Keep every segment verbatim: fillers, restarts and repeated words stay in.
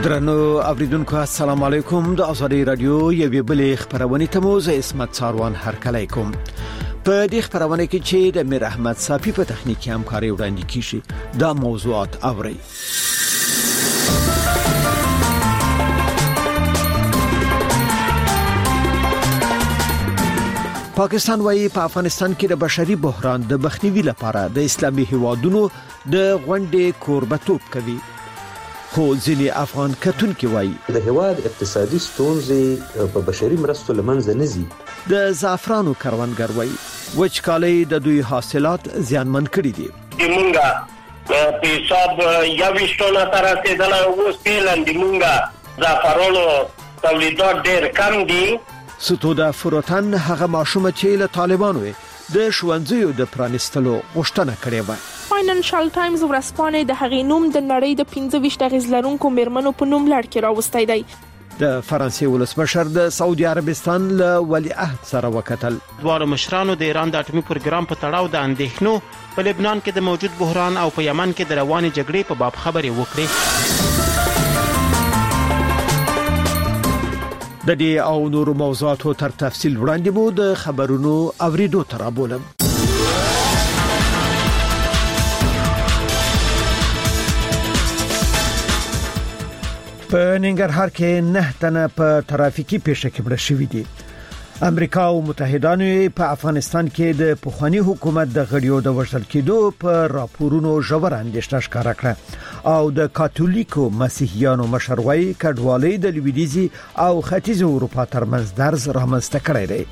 درنو اوریدونکو السلام علیکم. د ازادي رادیو یوې بلې خبرونه ته مو زه اسمت ساروان هرکلی کوم. په دې خبرونه کې چې د میر احمد صافي په تخنیکی همکاري وړاندې کیږي دا موضوعات اوري. پاکستان وايي په افغانستان کې د بشري بحران د مخنیوي لپاره د اسلامي هیوادونو د غونډې کوربتوب کوي. خو ځینې افغان کتونکي وايي د هیواد اقتصادي ستونزې په بشري مرستو لمنځه نه ځي. د زعفرانو کروندګر وايي وچکالي د دوی حاصلات زیانمن کړي دي. موږ په حساب یوشتونه تر رسیدل او سپیلند موږ زعفرانو تولیدات ډېر کم دي. ستوده فروتن هغه ماشومه چې له طالبانو د شوونځیو د پرانستلو غوښتنه کړې و. فاینانشل ټایمز ورځپاڼه د هغې نوم د نړۍ د پنځه ویشت اغیز لرونکو میرمنو په نوم لړ کې راوستی دی. د فرانسې ولسمشر د سعودي عربستان له ولیعهد سره وکتل. دوه مشرانو د ایران د اټومي پروګرام په تړاو د اندېښنو په لبنان کې د موجود بحران او په یمن کې د روانې جګړې په باب خبرې وکړې. د دې او نورو موضوعاتو تر تفصیل وړاندې مو د خبرونو اوریدو ترابولم. په ننګرهار کې نه تنه په ترافیکي پیښه کې مړه شوي دي. امریکا او متحدانو په افغانستان کې د پخوانی حکومت د غړیو د وژل کېدو په راپورونو ژور اندېښنه ښکاره کړه او د کاتولیکو مسیحیانو مشروعي کډوالۍ د لویدیځي او ختیځ اروپا ترمنځ درز رامنځته کړی دی.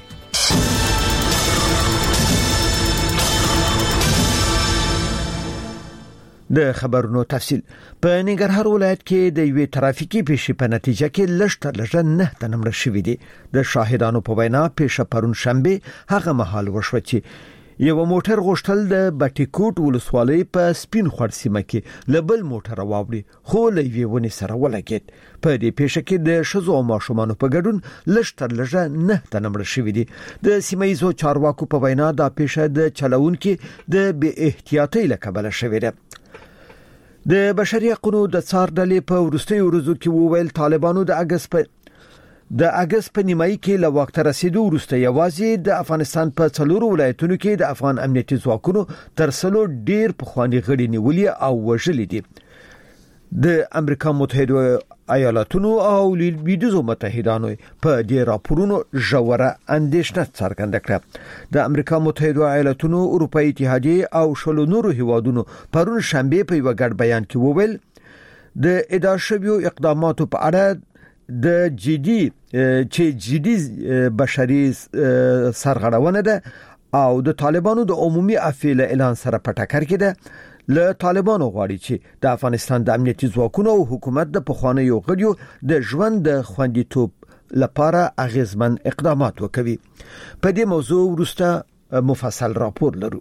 د خبرونو تفصیل. په ننګرهار ولایت کې د یوې ترافیکي پیښې په نتیجه کې لږ تر لږه نه تنه مړه شوي دي. د شاهدانو په وینا پیښه پرون شنبه هغه مهال وشوه چې یو موټر غوښتل د بټیکوټ ولسوالۍ په سپین خور سیمه کې لبل موټر واوړي خو لوی ونی سره ولګید. په دې پیښه کې د شذو او ماشومانو په ګډون لږ تر لږه نه تنه مړه شوي دي. د سیمایزو چارواکو په وینا دا پیښه د چلوونکو د بې احتیاطۍ له کبله شوې ده. د بشري حقوقو د څار ډلې په ورستیو ورځو کې وویل طالبانو د اگست په د اگست په نیمایي کې له وخت رسیدو وروسته یوازې د افغانستان په څلورو ولایتونو کې د افغان امنیتي ځواکونو تر څلو ډیر پخوانی غړي نیولې او وژلې دي. د امریکا متحده ایالاتونو او لویدیځو متحدانو په دې راپورونو ژوره اندېښنه څرګنده کړه. د امریکا متحده ایالاتونو اروپאי اتحادیه او شلو نورو هیوادونو پرون شنبه په یو ګډ بیان کې وویل د اداره شویو اقداماتو په اړه د جدي چې جدي بشري سرغړونه ده او د طالبانو د عمومي عفو اعلان سره په ټکر کې ده. له طالبانو غواړي چې د افغانستان د امنیتي ځواکونو او حکومت د پخوانیو غړیو د ژوند د خوندیتوب لپاره اغیزمن اقدامات وکړي. په دې موضوع وروسته مفصل راپور لرو.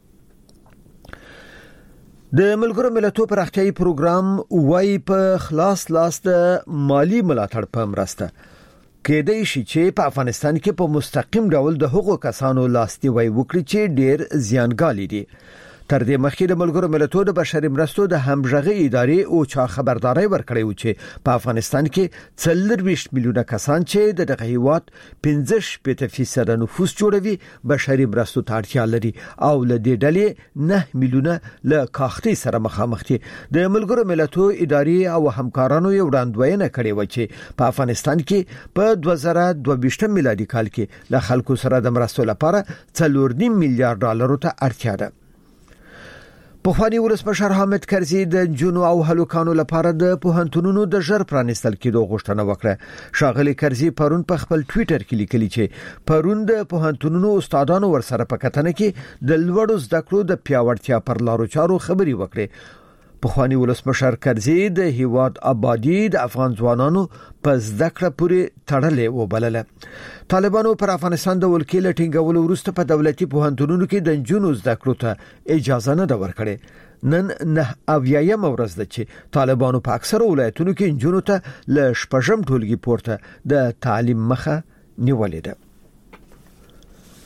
د ملګرو ملتونو پراختیايي پروګرام وايي په خلاص لاس د مالی ملاتړ په مرسته کېدای شي چې په افغانستان کې په مستقیم ډول د حقوقو کسانو لاستیوي وکړي چې ډیر زیانګالي دي. تر دې مخکې د ملګرو ملتونو د بشري مرستو د همغږي ادارې او چا خبرداري ورکړې و چې په افغانستان کې څلور ویشت میلیونه کسان چې د دغه هیواد پنځه شپږ فیصد نفوس جوړوي بشري مرستو ته اړتیا لري او له دې ډلې نه میلیونه له کاختي سره مخامخ دي. د ملګرو ملتونو ادارې او همکارانو یو وړاندوینه کړې و چې په افغانستان کې په دوه زره دوه ویشت میلادي کال کې له خلکو سره د مرستو لپاره څلور نیم میلیارډ ډالر ته اړتیا ده. پخوانی ولسمشر حامد کرزي د جنو او هلوکانو لپاره د پوهنتونونو د ژر پرانستل کېدو غوښتنه وکړه. شاغلي کرزي پرون په خپل ټوئیټر کې لیکلي چې پرون د پوهنتونونو استادانو ورسره په کتنه کې د لوړو زده کړو د پیاوړتیا پر لارو چارو خبري وکړي. پخوانی ولسمشر کرزي د هیواد آبادی د افغان ځوانانو په زده کړه پورې تړلې وبلله. طالبانو پر افغانستان د ولکې لټینګولو وروسته په دولتي پوهنتونونو کې د جنونو زده کړو ته اجازه نه ده ورکړې. نن نه اویایم ورځ ده چې طالبانو په اکثر ولایتونو کې جنونو ته ل شپږم ټولګي پورته د تعلیم مخه نیولې ده.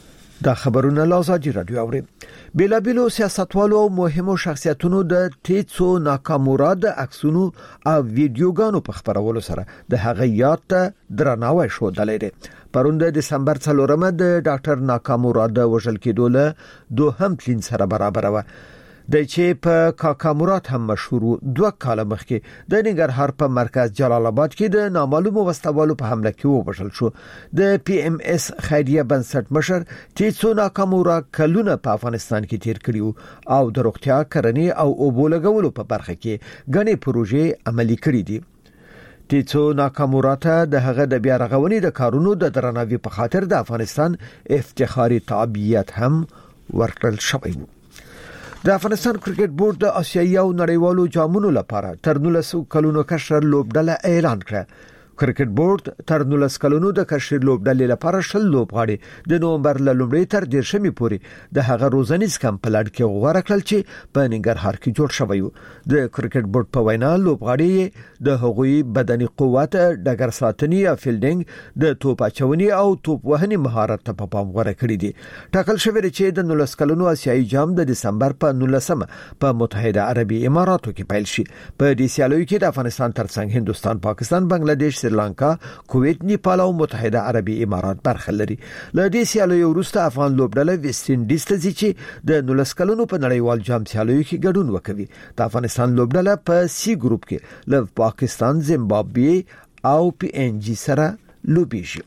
دا خبرونه لازم رادیو اوري. بلابلو سیاستوالو او مهمو شخصیتونو د تیڅو ناکامورا د عکسونو او ویډیوګانو په خبرولو سره د هغه یاد ته درناوی شو دلته. پرون د دسمبر څلورمه د ډاکټر ناکامورا د وژل کېدو له دوهم تلین سره برابر و. د چې په کاکامورات هم مشهور دوه کال مخکې د ننګرهار په مرکز جلال آباد کې د نامعلومو وسوالو په حمله کې ووژل شو. د پی ام اس خیریه بنسټ مشر تیڅو ناکامورا کلونه په افغانستان کې تیر کړیو او د روغتیا کرنې او اوبو لګولو په برخه کې غني پروژې عملي کړې دي. تیڅو ناکامورا ته د هغه د بیا رغونې د کارونو د درناوي په خاطر د افغانستان افتخاري تابعیت هم ورکړل شوی و. د افغانستان کرکټ بورډ د آسیایي او نړیوالو جامونو لپاره تر نولس کلونو کشر لوبډله اعلان کړه. کرکټ بورډ تر نولس کلونو د کشر لوبډلې لپاره شل لوبغاړي د نومبر له لومړۍ تر دیرشمې پورې د هغه روزنیز کمپ په لړ کې غوړه کړل چې په ننګرهار کې جوړ شوی و. د کرکټ بورډ په وینا لوبغاړي د هغوی بدني قوت، ډګر ساتنې او فیلډینګ، د توپ اچونې او توپ وهنې مهارت ته په پام غوړه کړی دي. ټاکل شوی چې د نولس کلونو آسیایي جام د دسمبر په نولسمه په متحده عربي اماراتو کې پیل شي. په دې سیالیو کې د افغانستان ترڅنګ هندستان، پاکستان، بنگلاديش، سریلانکا، کویت، نیپال او متحده عربي امارات برخه لري. له دې سیالیو وروسته افغان لوبډله ویسټ انډیز ته ځي چې د نولس کلونو په نړیوال جام سیالیو کې ګډون وکوي. د افغانستان لوبډله په سی ګروپ کې له پاکستان، زیمبابوې او پی ان جی سره لوبیږي.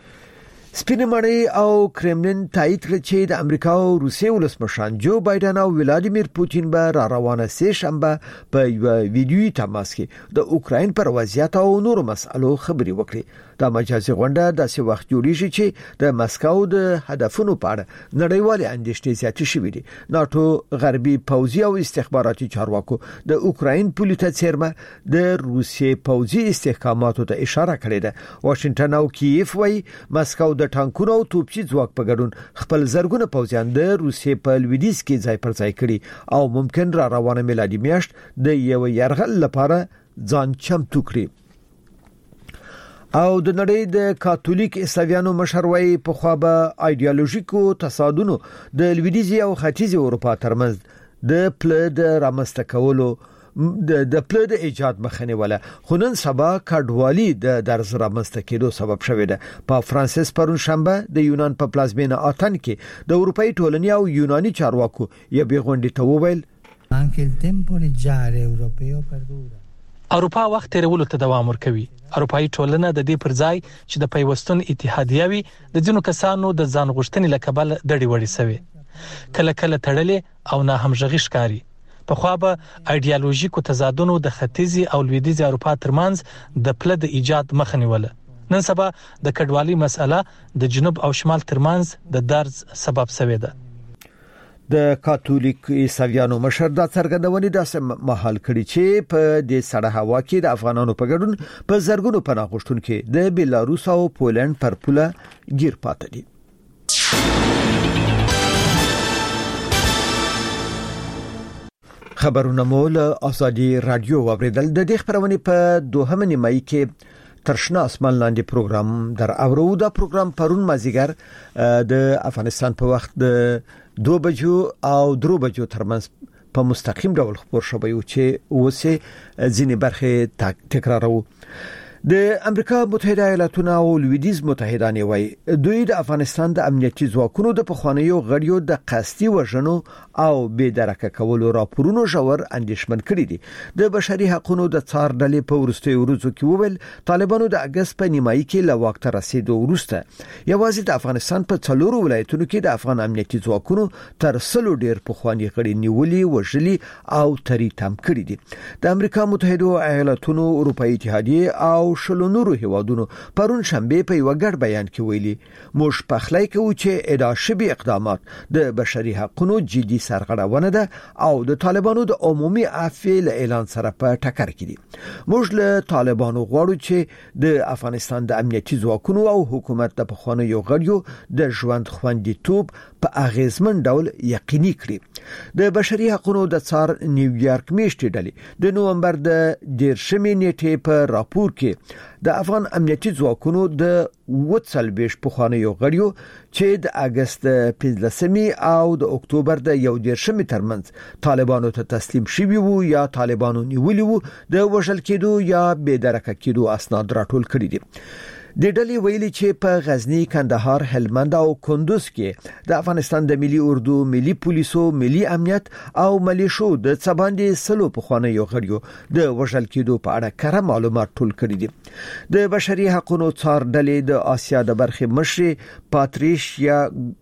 سپینمړی او کرملین تایید کړ چې د امریکا او روسیې ولسمشر جو بایدن او ولادیمیر پوتین به را روانه سه شنبه په یو ویډیوي تماس کې د اوکراین پر وضعیت او نورو مسالو خبري وکړي. دا مجازي غونډه داسې وخت جوړیږي چې د مسکو د هدفونو په اړه نړیوالې اندېښنې زیاتې شوې دي. ناتو غربي پوځي او استخباراتي چارواکو د اوکراین پولیټه چیرمه د روسیې پوځي استحکاماتو ته اشاره کړې ده. واشنگټن او کیف وايي مسکو د ټانکونو او توپچي ځواک په ګډون خپل زرګونه پوځیان د روسیې په لویدیځ کې ځای پر ځای کړي او ممکن را روانه میلادي میاشت د یو یرغل لپاره ځان چمتو کړي. او د نړۍ د کاتولیک عیسویانو مشر وايي په خوا به ایدئولوژیکو تصادونو د لویدیځي او ختیځي اروپا ترمنځ د پل د رامنځته کولو د د پل د ایجاد مخنی ولا خونن سبا کډوالي د درز رامنځته کېدو سبب شوې ده. په فرانسیس پرون شنبه د یونان په پلازمینه آتن کې د اروپאי ټولنې او یوناني چارواکو یې بیغونډي ته وویل اروپا وخت تیرولو ته دوام ورکوي. اروپאי ټولنه د دې پر ځای چې د پیوستون اتحادیه وي د ځینو کسانو د ځان غوښتنې لکبل دړي وړي سوي کله کله تړلې او نه همغږي ښکاری. په خوا به ایدئولوژیکو تضادونو د ختیځي او لویدیځي اروپا ترمنځ د پل د ایجاد مخه نیوله. نن سبا د کډوالۍ مسأله د جنوب او شمال ترمنځ د درز سبب شوې ده. د کاتولیک عیسویانو مشر دا څرګندونې داسې مهال کړي چې په دې سړه هوا کې د افغانانو په ګډون په زرګونو پناه غوښتونکو د بیلاروس او پولند پر پوله گیر پاتې دي. خبرونه مول ازادي رادیو اوریدل. د دې خبرونه په دوهمه نیمایي کې ترشنا اسمان لاندې پروګرام در اورو. دا پروګرام پرون مازیګر د افغانستان په وخت د دو بجو او درو بجو ترمنځ په مستقیم ډول خبر شوی و چې اوسه ځینې برخه تکرارو. د امریکا متحده ایالاتونو او لویدیځ متحدان وایي دوی د افغانستان د امنیتي ځواکونو د پخوانیو غړیو د قصدي وژنو او بې درکه کولو راپورونو ژور اندېښمن کړي دي. د بشري حقوقو د څار ډلې په ورستي ورځو کې وویل طالبانو د اگست په نیمایي کې له وخت رسیدو وروسته یوازې د افغانستان په څلورو ولایتونو کې د افغان امنیتي ځواکونو تر سلو ډیر پخوانی غړي نیولي، وژلي او تریتم کړي دي. د امریکا متحده ایالاتونو، اروپאי اتحادیه او شلو نورو هیوادونو پرون شنبه په یو ګډ بیان کې ویلي موږ پخلی کوو چې ادعا شوي اقدامات د بشري حقوقو جدي سرغړونه ده او د طالبانو د عمومي عفو اعلان سره په ټکر کې دي. موږ له طالبانو غواړو چې د افغانستان د امنیتي ځواکونو او حکومت د پخوانیو غړیو د ژوند خوندیتوب په اغیزمن ډول یقیني کړي. د بشري حقوقو د څار نیویارک میشتې ډلې د نومبر د دیرشمې نیټې په راپور کې د افغان امنیتي ځواکونو د وڅلبېش پخوانیو غړیو چې د اگست پنځلسمې او د اکتوبر د یو دیرشمې ترمنځ طالبانو ته تسلیم شوي وو یا طالبانو نیولي وو د وژل کېدو یا بې درکه کېدو اسناد راټول کړي دي. د ډلې ویلي چې په غزنی، کندهار، هلمند او کندوز کې د افغانستان د ملي اردو، ملي پولیسو، ملي امنیت او ملیشو د څباندې سلو پخوانیو غړیو د وژل کېدو په اړه کره معلومات ټول کړي دي. د بشري حقوقو څار ډلې د آسیا د برخې مشر پاتریشیا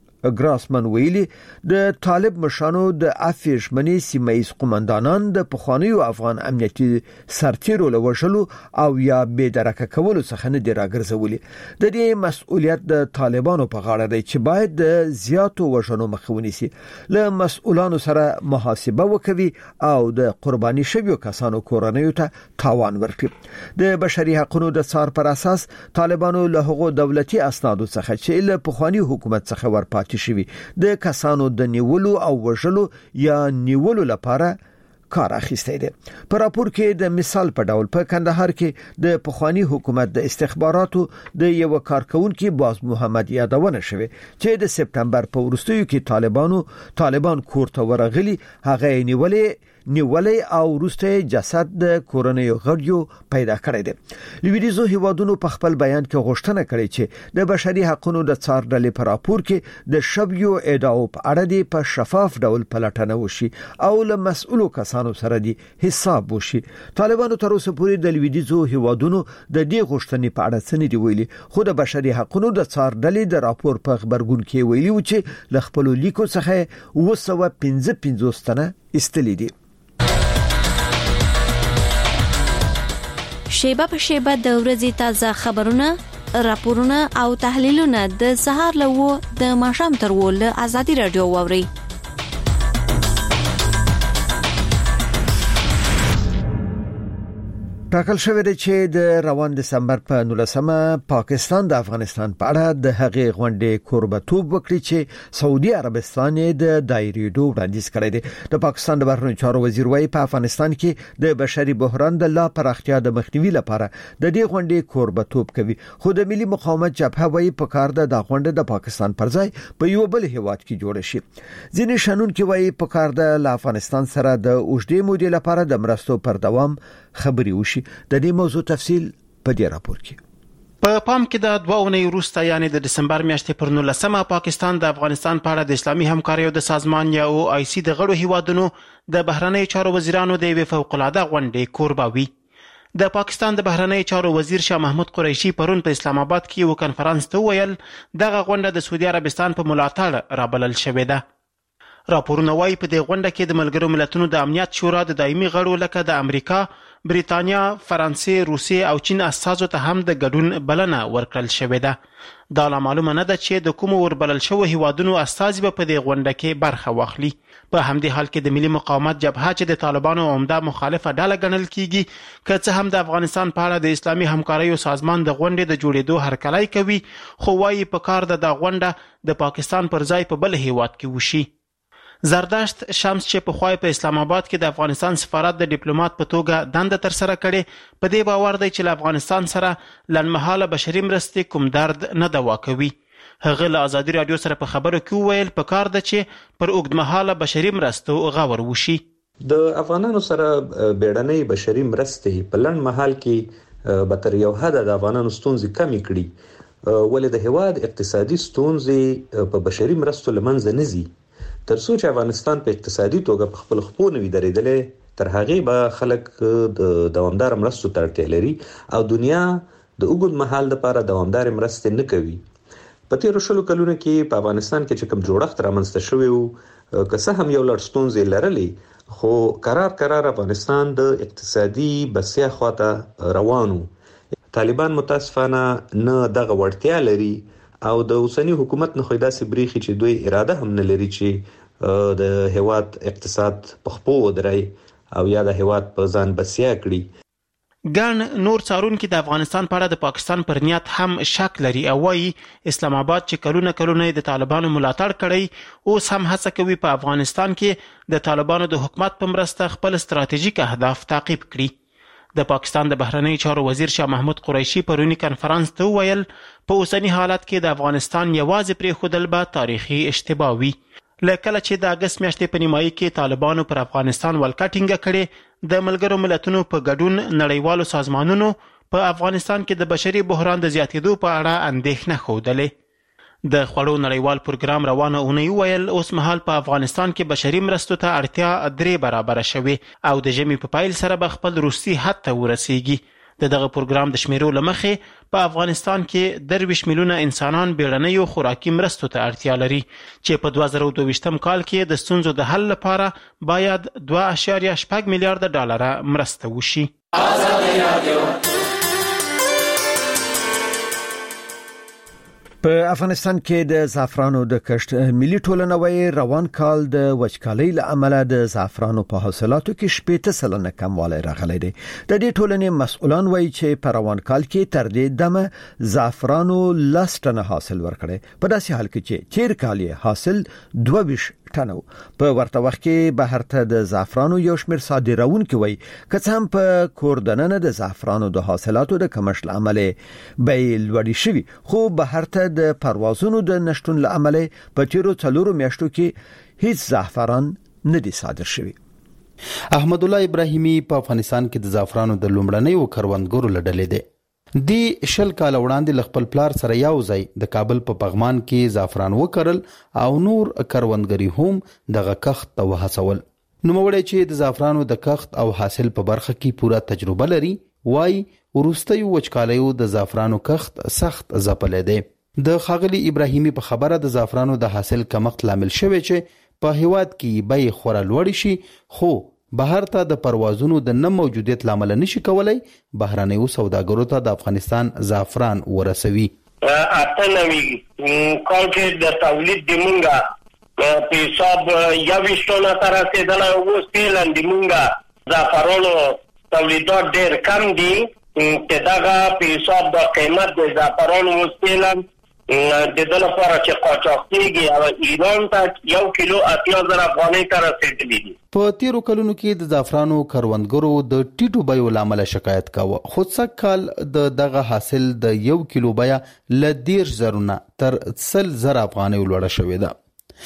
ګراسمن ویلي د طالب مشانو د افیش منی سیمایز قومندانان د پخوانیو افغان امنیتي سرتیرو له وژلو او یا بې درکه کولو څخه نه دی راګرځولي. د دې مسؤلیت د طالبانو په غاړه دی چې باید د زیاتو وژنو مخه ونیسي، له مسؤلانو سره محاسبه وکوي او د قرباني شویو کسانو کورنیو ته تاوان ورکړي. د بشري حقوقو د څار پر اساس طالبانو له هغو دولتي اسنادو څخه چې له پخوانی حکومت څخه ورپات شوی د کسانو د نیولو او وژلو یا نیولو لپاره کار اخیستی دی. په راپور کې د مثال په ډول په کندهار کې د پخوانی حکومت د استخباراتو د یو کارکونکو باز محمد یادونه شوه چې د سپتمبر په وروستیو کې طالبانو طالبان کورته ورغلي، هغه نیولې نیولې او وروسته جسد د کورنیو غړیو پیدا کړی دی. لویدیزو هیوادونو په خپل بیان کې غوښتنه کړې چې د بشري حقوقو د څار ډلې په راپور کې د شویو ادعاو په اړه دی په شفاف ډول پلټنه وشي او له مسؤلو کسانو سره دی حساب وشي. طالبانو تر اوسه پورې د لویدیزو هیوادونو د دې غوښتنې په اړه څه نه دی ویلي، خو د بشري حقوقو د څار ډلې د راپور په خبرګون کې ویلي و چې ل خپل لیکو څخه اوه سوه پنځه پنځوس تنه استلې دي. شیبه په شیبه د ورځې تازه خبرونه، راپورونه او تحلیلونه د سهار لوو د ماښام تر ول ازادي رادیو ووري. ټاکل شوی دی چې د روان دسمبر په نولسمه پاکستان د افغانستان په اړه د هغې غونډې کوربتوب وکړي چې سعودي عربستان د دایریدو وړاندیز کړی دی. د پاکستان د بهرنیو چارو وزیر وايي په افغانستان کې د بشري بحران د لا پراختیا د مخنیوي لپاره د دې غونډې کوربتوب کوي، خو د ملي مقاومت جبهه وايي په کار ده د غونډه د پاکستان پر ځای په یو بل هیواد کې جوړ شي. ځینې شنونکي وايي په کار ده له افغانستان سره د اوږدې مودې لپاره د مرستو پر دوام خبري وشي. د دې موضوع تفصیل په دې راپور کې په پام کې د دوه اونۍ وروسته یعنی د دسمبر میاشتې پر نولسمه پاکستان د افغانستان په اړه د اسلامي همکاریو د سازمان یا او آی سی د غړو هیوادونو د بهرنی چارو وزیرانو د یوې فوق‌العاده غونډې کوربه وي. د پاکستان د بهرنی چارو وزیر شاه محمود قریشي پرون په اسلام آباد کې یو کانفرنس ته ویل دغه غونډه د سعودي عربستان په ملاتړ رابلل شوې ده. راپورونه وايي په دې غونډه کې د ملګرو ملتونو د امنیت شورا د دایمي غړو لکه د امریکا، بریتانیا، فرانسې، روسیې او چین اساسو ته هم د ګډون بلنه ورکړل شوې ده. دا لا معلومه نه ده چې د کوم وربلل شوو هیوادونو استازي به په دې غونډه کې برخه واخلي. په همدې حال کې د ملي مقاومت جبهه چې د طالبانو عمده مخالفه ډله ګڼل کیږي، که څه هم د افغانستان په اړه د اسلامي همکاریو سازمان د غونډې د جوړېدو هرکلی کوي، خو وايي په کار ده د غونډه د پاکستان پر ځای په بل هیواد کې وشي. زرداشت شمس چې په خوای په اسلام آباد کې د افغانستان سفارت د ډیپلوماټ په توګه دنده تر سره کړي، په دې باور دی چې له افغانستان سره لنمحاله بشري مرستې کوم درد نه دوا کوي. هغه له ازادي رادیو سره په خبرو کې ویل په کار ده چې پر اوږدمهاله بشري مرستو غور وشي. د افغانانو سره بیړنۍ بشري مرستې په لنډ مهال کې به تر یو حد د افغانانو ستونزې کمې کړي، ولې د هیواد اقتصادي ستونزې په بشري مرستو لمنځه نه ځي. تر څو چې افغانستان په اقتصادي توګه په خپل خپو نه وي درېدلې، تر هغې به خلک د دوامدار مرستو ته اړتیا لري او دنیا د اوږد مهال لپاره دوامدار مرستې نه کوي. په تیرو شلو کلونو کې په افغانستان کې چې کوم جوړښت رامنځته شوی و، که څه هم یو لړ ستونزې لرلې، خو قرار قرار افغانستان د اقتصادي بسیا خواته روان و. طالبان متاسفانه نه دغه وړتیا لري او د اوسنی حکومت نه خو داسې بریخي چې دوی اراده هم نه لري چې د هیواد اقتصاد په خپو ودرای او یا د هیواد په ځان بسیا کړي. ګڼ نور څارونکي د افغانستان په اړه د پاکستان پر نیت هم شک لري او وایي اسلام آباد چې کلونه کلونه د طالبانو ملاتړ کړی اوس هم هڅه کوي په افغانستان کې د طالبانو د حکومت په مرسته خپل ستراتیژیک اهداف تعقیب کړي. د پاکستان د بهرنی چارو وزیر شاه محمود قریشي پرونی کنفرانس ته ویل په اوسنی حالت کې د افغانستان یوازې پرې خودل به تاریخي اشتباه وي. لکه چې د اگست میاشتې په نیمایي کې طالبانو پر افغانستان ولکه ټینګه کړې د ملګرو ملتونو په ګډون نړیوالو سازمانونو په افغانستان کې د بشري بحران د زیاتېدو په اړه اندېښنه ښودلې. د خوړو نړیوال پروګرام روانه اونۍ ویل اوس مهال په افغانستان کې بشري مرستو ته اړتیا درې برابره شوې او د ژمي په پایل سره به خپل روسي حد ته ورسیږي. د دغه پروګرام د شمیرو له مخې په افغانستان کې درویشت میلیونه انسانان بیړنیو خوراکي مرستو ته اړتیا لري چې په دوه زره دوه ویشتم کال کې د ستونزو د حل لپاره باید دوه اعشاریه شپږ میلیارډ ډالره مرسته وشي. په افغانستان کې د زعفرانو د کښت ملي ټولنه وايي روان کال د وچکالۍ له امله د زعفرانو په حاصلاتو کې شپږ سلنه کموالی راغلی دی. د دې ټولنې مسؤلان وايي چې په روان کال کې تر دې دمه زعفرانو لس ټنه حاصل ورکړي په داسې حال کې چې تیر کال یې حاصل دوه ویشت ټنه په ورته وخت کې بهر ته د زعفرانو یو شمېر صادرونکي وایي که څه هم په کور دننه د زعفرانو د حاصلاتو د کمښت له امله بیې لوړې شوي خو بهر ته د پروازونو د نشټون له امله په تیرو څلورو میاشتو کې هیڅ زعفران نه دي صادر شوي. احمد الله ابراهیمی په افغانستان کې د زعفرانو د لومړنیو کروندګرو له ډلې دی. دی شل کال وړاندې ل خپل پلار سره یو ځای د کابل په پغمان کې زعفران وکرل او نور کروندګری هم دغه کښت ته وهڅول. نوموړی چې د زعفرانو د کښت او حاصل په برخه کې پوره تجربه لري وایي وروستیو وچکالیو د زعفرانو کښت سخت ځپلی دی. د ښاغلي ابراهیمی په خبره د زعفرانو د حاصل کمښت لامل شوی چې په هیواد کې بیې خورا لوړې شي خو بهر ته د پروازونو د نه موجودیت لامل نشي کولای بهرنیو سوداګرو ته د افغانستان زعفران ورسوي. اته نوي کال کې د تولید د مونږه په حساب یویشت ټنه تر رسیدلی اوس فعلا د مونږه زعفرانو تولیدات ډېر کم دي چې دغه په حساب د قیمت د زعفرانو اوس فعلا د دې لپاره چې قاچاق کېږي او ایران ته یو کیلو اتیا زره افغانۍ ته رسیدلی دي. په تیرو کلونو کې د زعفرانو کروندګرو د ټیټو بیو له امله شکایت کاوه خو څک کال د دغه حاصل د یو کیلو بیه له دېرش زره نه تر سل زره افغانۍ لوړه شوې ده.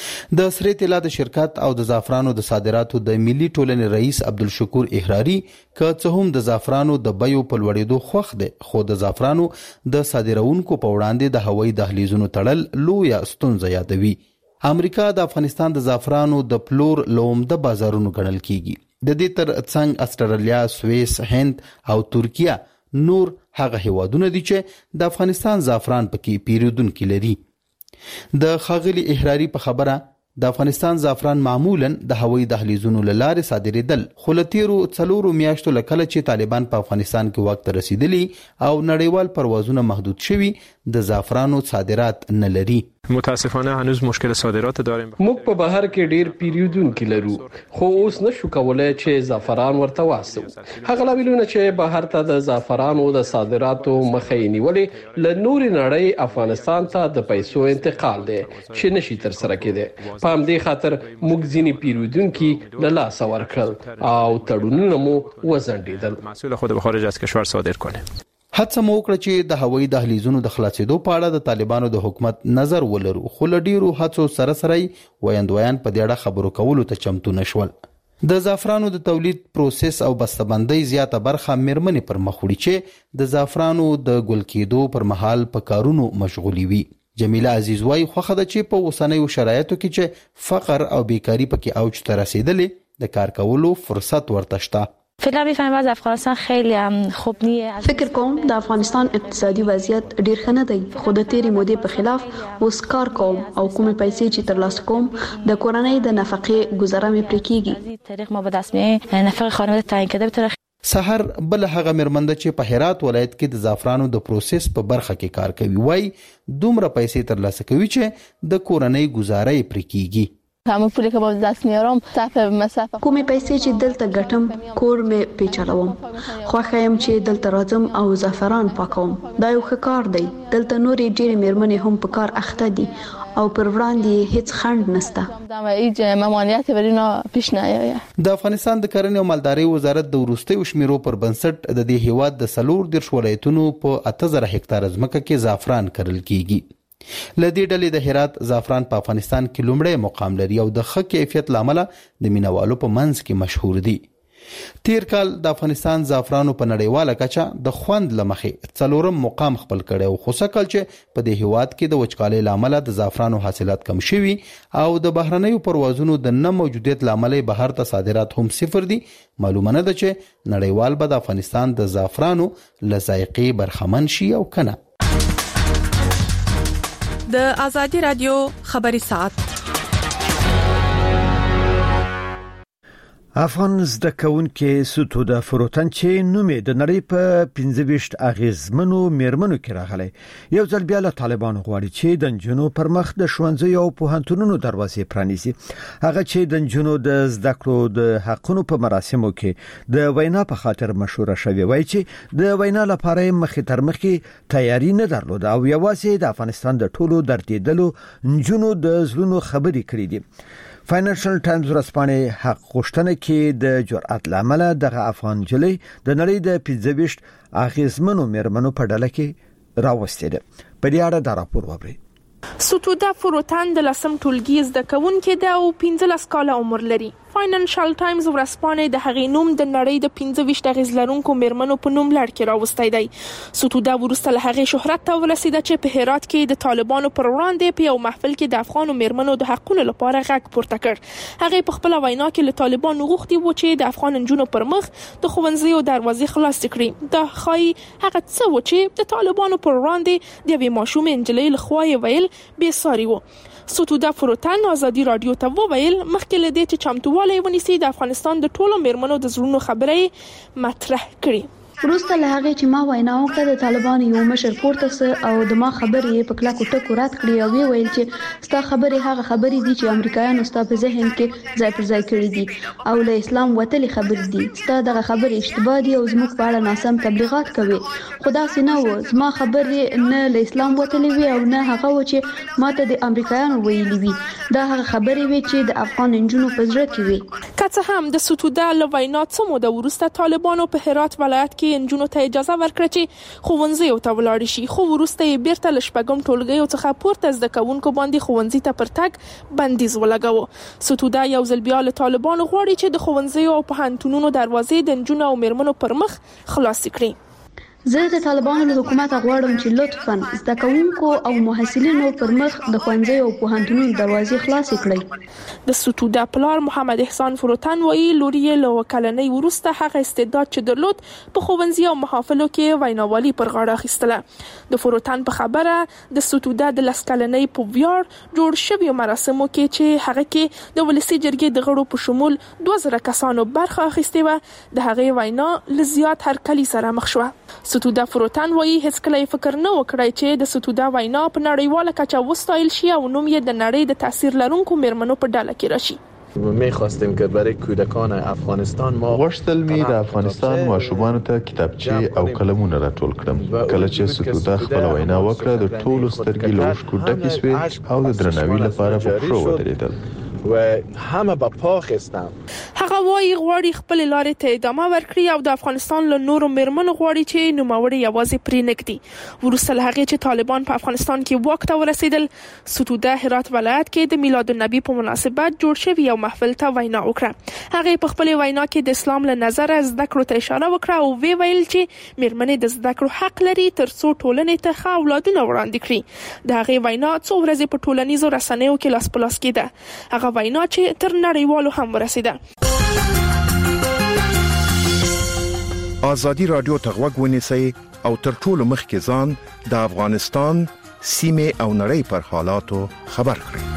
د سرې طلا د شرکت او د زعفرانو د صادراتو د ملي ټولنې رئیس عبدالشکور احراري که څه هم د زعفرانو د بیو په لوړېدو خوښ دی خو د زعفرانو د صادرونکو په وړاندې د هوایي دهلیزونو تړل لویه ستونزه یادوي. امریکا د افغانستان د زعفرانو د پلور له عمده بازارونو ګڼل کیږي. د دې تر څنګ استرالیا، سویس، هند او ترکیه نور هغه هیوادونه دي چې د افغانستان زعفران پکې پیرودونکي لري. د ښاغلي احراري په خبره د افغانستان زعفران معمولا د هوایي دهلیزونو له لارې صادرېدل خو له تیرو څلورو میاشتو له کله چې طالبان په افغانستان کې واک ته رسیدلي او نړیوال پروازونه محدود شوي د زعفرانو صادرات نه لري. متاسفانه هنوز مشکل صادرات داریم. موږ په بهر کې ډیر پیریودونکي لرو خو اوس نشو کولای چې زعفران ورته واسو. هغه لاملونه چې بهر ته د زعفرانو د صادراتو مخه نیولې له نوري نړۍ افغانستان ته د پیسو انتقال دی چې نشي تر سره کېده. په همدې خاطر موږ ځینی پیریودونکي له لاس ورکړل او تړونونه مو وزندیدل محصول خود به خارج از کشور صادر کنه. هڅه مو وکړه چې د هوایي دهلیزونو د خلاصېدو په اړه د طالبانو د حکومت نظر ولرو خو له ډیرو هڅو سره سره ویاندویان په دې اړه خبرو کولو ته چمتو نشول. د زعفرانو د تولید پروسس او بسته‌بندۍ زیاته برخه میرمنې پر مخ وړي چې د زعفرانو د ګل کېدو پر مهال په کارونو مشغولي وي. جمیله عزیز وايي خوښه ده چې په اوسنیو شرایطو کې چې فقر او بیکاری پکې اوج ته رسیدلې د کار کولو فرصت ورته شته. فعلا میفهمم از افغانستان خیلی خوب نیه. فکر کوم د افغانستان اقتصادي وضعیت ډیر ښه نه دی خو د تیرې مودې په خلاف اوس کار کوم او کومې پیسې چې ترلاسه کوم د کورنۍ د نفقې گزاره مې پرې کیږي. تاریخ ما به دست میه نفقه خانواده تعیین کده به طرف سحر بل هغه مرمنده چې په هرات ولایت کې د زعفرانو د پروسس په برخه کې کار کوي وای دومره پیسې ترلاسه کوي چې د کورنۍ گزاره یې پرې کیږي. همه پولی که با دست میارم صرف مصرف کومې پیسې چې دلته ګټم کور مې پیچلوم خوښه يم چې دلته راځم او زعفران پاکوم دا یو ښه کار دی دلته نورې ډېرې میرمنې هم په کار اخته دي او پر وړاندې هیڅ خنډ نشته دا هیڅ ممانعت ورینه پیش نه آید د افغانستان د کرنې او مالدارۍ وزارت د وروستي شمیرو پر بنسټ د دې هیواد د سلور د ولایتونو په اته زره هکتار ځمکه کې زعفران کرل کیږي لدې ډلې د هرات زعفران په افغانستان کې لومړی مقام لري او د ښه کیفیت لامل د مینوالو په منځ کې مشهور دي تیر کال د افغانستان زعفرانو په نړیواله کچه د خوند لمخې څلورم مقام خپل کړي او خو سکل چې په دې هیواد کې د وچکالۍ لامل د زعفرانو حاصلات کم شوي او د بهرنیو پروازونو د نه موجودیت لامل بهر ته صادرات هم صفر دي معلومه نه ده چې نړیوال به د افغانستان د زعفرانو لذایقې برخمن شي او کنه. د آزادی رادیو خبری ساعت افغان زده کوونکي ستوده فروتن چې نومې د نړۍ په پنځه ویشت اغیزمنو میرمنو کې راغلی یو ځل بیا له طالبانو غواړي چې د نجونو پر مخ د ښوونځیو او پوهنتونونو دروازې پرانیزي هغه چې د نجونو د زده کړو د حقونو په مراسمو کې د وینا په خاطر مشهور شوی وای چې د وینا لپاره مخې تر مخې تیاری نه درلود او یوازې د افغانستان د ټولو دردیدلو نجونو د زلونو خبرې کړې دي. فاینانشل ټایمز ورځپاڼې حق غوښتنه کې د جرأت لامل دغه افغان جلې د نړۍ د پنځه ویشت اغیزمنو میرمنو په ډله کې راوستې ده. په دې اړه دا راپور وبرئ. ستوده فروتن د لسم ټولګي زده کوونکې ده او پنځلس کاله عمر لري. فاینانشل ټایمز ورځپاڼې د هغې نوم د نړۍ د پنځه ویشت اغیز لرونکو میرمنو په نوم لړ کې راوستی دی. ستوده وروسته له هغې شهرت ته ورسېده چې په هرات کې د طالبانو پر وړاندې په یو محفل کې د افغانو میرمنو د حقونو لپاره غږ پورته کړ. هغې په خپله وینا کې له طالبانو غوښتي و چې د افغان نجونو پر مخ د ښوونځیو دروازې خلاصې کړي. دا ښایي هغه څه و چې د طالبانو پر وړاندې د یوې ماشومې نجلۍ لخوا یې ویل بې ساري و. ستوده فروتن آزادی رادیو ته وویل مخکې له دې چې چمتووالی ونیسي د افغانستان د ټولو میرمنو د زړونو خبرې مطرح کړي. وروسته له هغې چې ما وینا وکړه د طالبانو یو مشر پورته سه او د ما خبرې په کلکو ټکو رد کړې او وی ویل چې ستا خبرې هغه خبرې دي چې امریکایانو ستا په ذهن کې ځای پر ځای کړي دي او له اسلام وتلې خبرې دي. ستا دغه خبرې اشتباه دي او زموږ په اړه ناسم تبلیغات کوي. خو داسې نه و. زما خبرې نه له اسلام وتلې وي او نه هغه و چې ما ته د امریکایانو ویلي وي. دا هغه خبرې وي چې د افغان نجونو په زړه کې وي. که څه هم د ستوده له وینا څه موده وروسته طالبانو په هرات ولایت کې نجونو ته اجازه ورکړه چې ښوونځیو ته ولاړ شي خو وروسته یې بیرته له شپږم ټولګیو څخه پورته زده کوونکو باندې ښوونځي ته پر تګ بندیز ولګاوه. ستوده یو ځل بیا له طالبانو غواړي چې د ښوونځیو او پوهنتونونو دروازې د نجونو او میرمنو پر مخ خلاصې کړي. زه د طالبانو له حکومت غواړم چې لطفاً زده کوونکو او محصلینو پر مخ د ښوونځي او پوهنتونونو دروازې خلاصې کړي. د ستوده پلار محمد احسان فروتن وایي لور یې له وکلنۍ وروسته هغه استعداد چې درلود په ښوونځي او محافلو کې ویناوالي پر غاړه اخیستله. د فروتن په خبره د ستوده د لس کلنۍ په ویاړ جوړ شویو مراسمو کې چې هغه کې د ولسي جرګې د غړو په شمول دوه زره کسانو برخه اخیستې وه د هغې وینا له زیات هرکلي سره مخ شوه. ستوده فروتن وایي هیڅ کله یې فکر نه وکړی چې د ستوده وینا په نړیواله کچه وستایل شي او نوم یې د نړۍ د تاثیر لرونکو میرمنو په ډله کې راشي. می‌خواستیم که برای کودکان افغانستان ما غوښتل می د افغانستان ماشومانو ته کتابچې او قلمونه راټول کړم. کله چې ستوده خپل وینا وکړه د ټولو سترګې له اوښکو ډکې شوې او د درناوي لپاره په پښو ودرېدل و همه با پا خستم. هغه وایي غواړي خپل لارې ته ادامه ورکړي او د افغانستان له نورو میرمنو غواړي چې نوموړی یوازې پرې نږدي. وروسته له هغې چې طالبان په افغانستان کې واک ته ورسېدل ستوده هرات ولایت کې د میلاد النبي په مناسبت جوړ شوی یو محفل ته وینا وکړه. هغې په خپل وینا کې د اسلام له نظره زده کړو ته اشاره وکړه او وی ویل چې میرمنې د زده کړو حق لري ترڅو ټولنې ته ښه اولادونه وړاندې کړي. د هغې وینا څو ورځې په ټولنیزو رسنیو کې لاس په لاس کېده. هغه وینا چې تر نړیوالو هم ورسېده. آزادی رادیو ته غوږ ونیسئ او تر ټولو مخکې ځان د افغانستان سیمې او نړۍ پر حالاتو خبر کړئ.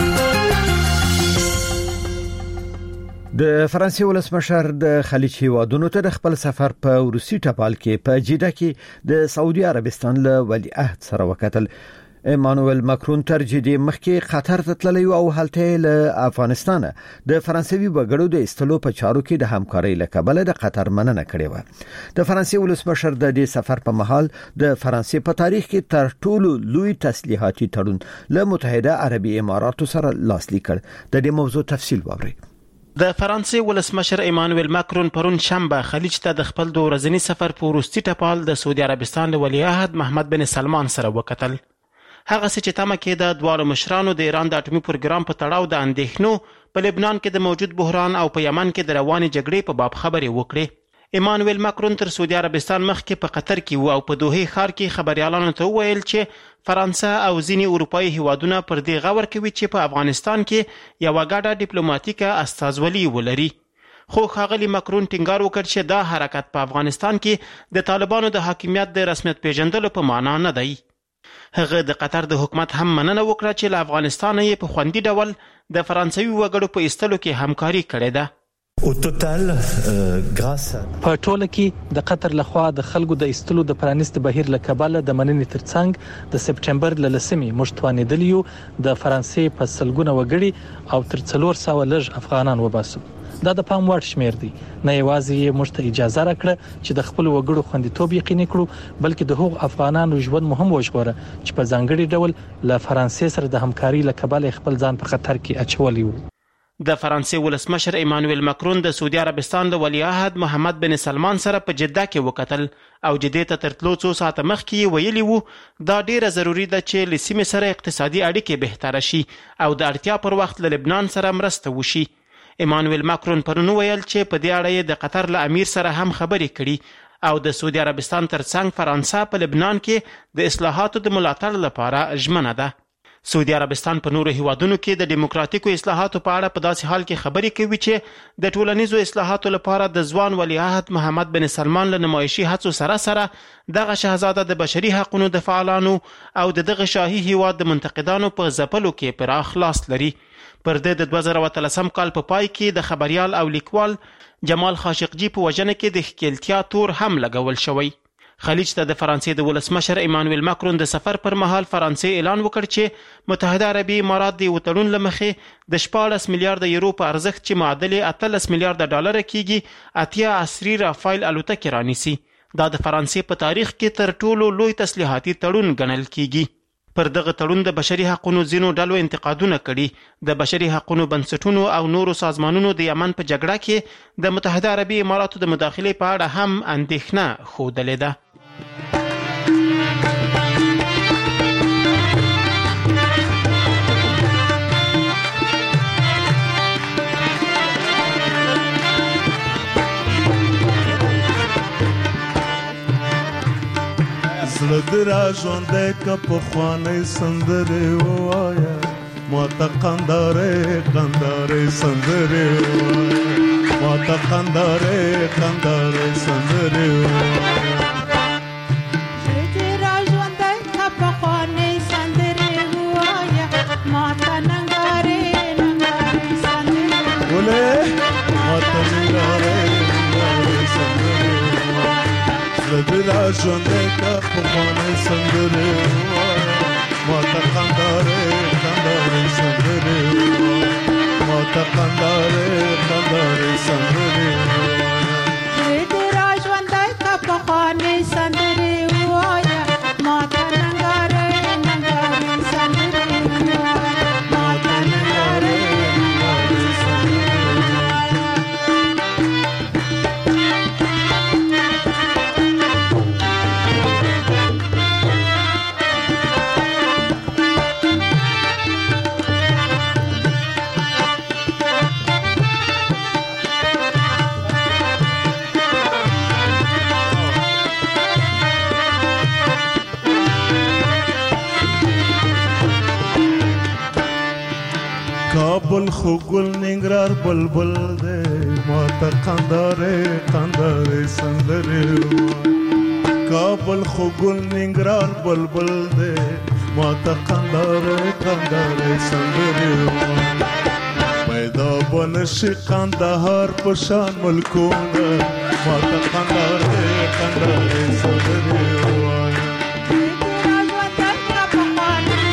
د فرانسې ولسمشر د خلیج هیوادونو ته د خپل سفر په روسي ټاپال کې په جده کې د سعودي عربستان له ولیعهد سره وکتل. ایمانوئل ماکرون تر جدي مخکې قطر ته تللی او هلته له افغانستان د فرانسوي وګړو د استلو په چارو کې د همکارۍ لکبل د قطر مننه کړې و. د فرانسې ولسمشر د دې سفر په مهال د فرانسې په تاریخ کې تر ټولو لوی تسلیحاتي تړون له متحده عربي اماراتو سره لاسلیک کړ. د دې موضوع تفصیل واورئ. د فرانسې ولسمشر ایمانوئل ماکرون پرون شنبه خلیج ته د خپل دوه ورځني سفر په وروستي ټپال د سعودي عربستان له ولیعهد محمد بن سلمان سره وکتل. هغه څه چې تمه کې د دوه مشرانو د ایران د اټومي پروګرام په تړاو د اندېښنو په لبنان کې د موجود بحران او په یمن کې د روانې جګړې په باب خبرې وکړې. ایمانوئل ماکرون تر سعودي عربستان مخکې په قطر کې و او په دوحې ښار کې خبريالانو ته وویل چې فرانسه او ځینې اروپایي هیوادونه پر دې غور کوي چې په افغانستان کې یوه ګډه ډیپلوماټیکه استازولي ولري. خو ښاغلي ماکرون ټینګار وکړ چې دا حرکت په افغانستان کې د طالبانو د حاکمیت د رسمیت پیژندلو په معنا نه دی. هغه د قطر د حکومت هم مننه وکړه چې له افغانستان یې په خوندي ډول د فرانسوي وګړو په ایستلو کې همکاري کړې ده. په ټوله کې د قطر لخوا د خلکو د ایستلو د پرانیست بهیر له کبله د مننې ترڅنګ د سپټمبر له لسمې مشتوانېدلیو د فرانسې په سلګونه وګړي او تر څلور سوه لږ افغانان وباسو. دا د پام وړ شمیر دی. نه یوازې موږ ته اجازه راکړه چې د خپل وګړو خوندیتوب یقیني کړو بلکې د هغو افغانانو ژوند مهم وژغوره چې په ځانګړي ډول له فرانسې سره د همکاري له کبله خپل ځان په خطر کې اچولی وو. د فرانسې ولسمشر ایمانوئل ماکرون د سعودي عربستان له ولیعهد محمد بن سلمان سره په جده کې وکتل او جدې ته تر تلو څو ساعته مخکې ویلي وو دا ډیره ضروري ده چې له سیمې سره اقتصادي اړیکې بهتره شي او د اړتیا پر وخت له لبنان سره مرسته وشي. ایمانوئل ماکرون پرون ویل چې په دې اړه د قطر له امیر سره هم خبرې کړي او د سعودي عربستان ترڅنګ فرانسه په لبنان کې د اصلاحاتو د ملاتړ لپاره ژمنه ده. سعودي عربستان په نورو هیوادونو کې د دیموکراتیکو اصلاحاتو په اړه په داسې حال کې خبرې کوي چې د ټولنیزو اصلاحاتو لپاره د ځوان ولیعهد محمد بن سلمان له نمایشي هڅو سره سره دغه شهزاده د بشري حقوقو د فعالانو او د دغه شاهي هیواد د منتقدانو په ځپلو کې پراخ لاس لري. پر د دوه زره اتلسم کال په پای کې د خبريال او لیکوال جمال خاشقجي په وژنه کې د ښکیلتیا تور هم لګول شوی. خلیج ته د فرانسې د ولسمشر ایمانوئل ماکرون د سفر پر مهال فرانسې اعلان وکړ چې متحده عربي امارات د وټړون لمخې د شپاړس میلیارډ یورو په ارزښت چې معادل اتلس میلیارډ ډالر کېږي اتیا عصري رافایل الوتکې رانیسي. دا د فرانسې په تاریخ کې تر ټولو لوی تسلیحاتي تړون ګڼل کېږي. پر دغه تړون د بشري حقوقو ځینو ډلو انتقادونه کړي. د بشري حقوقو بنسټونو او نورو سازمانونو د یمن په جګړه کې د متحده عربي اماراتو د مداخلې په اړه هم اندېښنه ښودلې ده. زړه دې را ژوندی که پخوانۍ سندرې ووایه ما ته قندارې قندارې سندرې ووایه ما ته قندارې قندارې سندرې ووایه. زړه دې را ژوندی که پخوانۍ سندرې ووایه ما ته ننګارې ننګارې سندرې ولې ما ته ننګارې ننګارې سندرې زړه دې را ژوندی که پخوانۍ سندرې ووایه ما ته قندارې قندارې سندرې ووایه ما ته قندارې قندارې سندرې ووایه. زړه دې را ژوندی که پخوانۍ سندرې ووایه ما ته ننګارې ننګارې سندرې ووایه ما ته ننګارې ننګارې سندرې کابل خو ګل ننګرهار بلبل دی ما ته قندارې قندارې سندرې ووایه. کابل خو ګل ننګرهار بلبل دی ما ته قندارې قندارې سندرې ووایه. پیدا به نشي قندهار په شان ملکونه ما ته قندارې قندارې سندرې ووایه.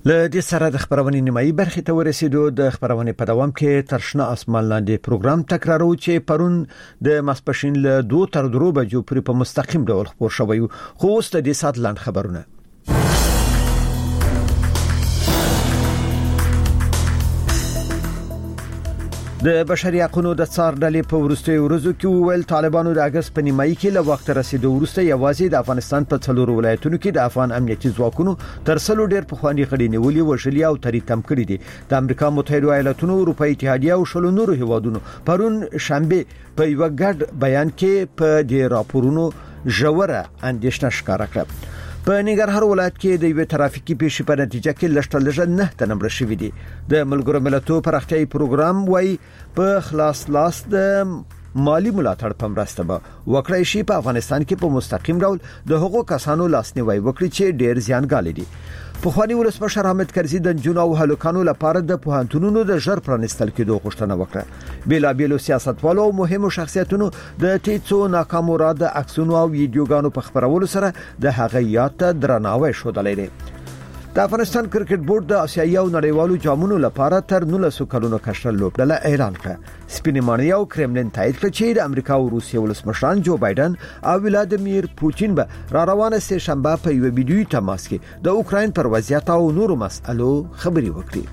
له دې سره د خبرونې نیمایي برخې ته ورسېدو. د خبرونې په دوام کې تر شنه اسمان لاندې پروګرام تکرارو چې پرون د ماسپښین له دوه تر درو بجو پورې په مستقیم ډول خبر شوی. خو اوس د دې سات لاند خبرونه. د بشري حقوقو د څار ډلې په ورستیو ورځو کې ویل طالبانو د اگست په نیمایي کې له وخت رسیدو ورسته یوازې د افغانستان په څلورو ولایتونو کې د افغان امنیتي ځواکونو تر څلو ډیر په خواني غړي نیولې وشلې او تری تم کړې دي. د امریکا متحده ایالاتونو، اروپאי اتحادیه او شلو نورو هیوادونو پرون شنبه په یو ګډ بیان کې په دې راپورونو ژوره اندېښنه ښکاره کړه. په ننګرهار ولایت کې د یو ترافیکي پیښې په نتیجه کې لشتل لږ نه تنمر شوې دي. د ملګرو ملتونو پراختیايي پروګرام وايي په خلاص لاس د مالی ملاتړ په مرسته به وکړای شي په افغانستان کې په مستقیم ډول د حقوقو کسانو لاسنیوي وکړي چې ډیر زیانګال دي. په خواني ولسمشر حامد کرزي د جنونو او هلکانو لپاره د پوهنتونونو د ژر پرانستل کېدو غوښتنه وکړه. بلا بیلو سیاستوالو او مهمو شخصیتونو د تیڅو ناکامو را د عکسونو او ویډیوګانو په خبرولو سره د هغه یاد ته درناوی شودلې دي. د افغانستان کرکټ بورډ د اسیایي او نړیوالو جامونو لپاره تر نولسو کلونو کشر لوبډله اعلان کړه. سپینماني او کرملین تایید کړ چې د امریکا او روسیې ولسمشران جو بایدن او ولادیمیر پوتین به را روانه سه شنبه په یو ویډیوي تماس کې د اوکراین پر وضعیت او نورو مسئلو خبري وکړي.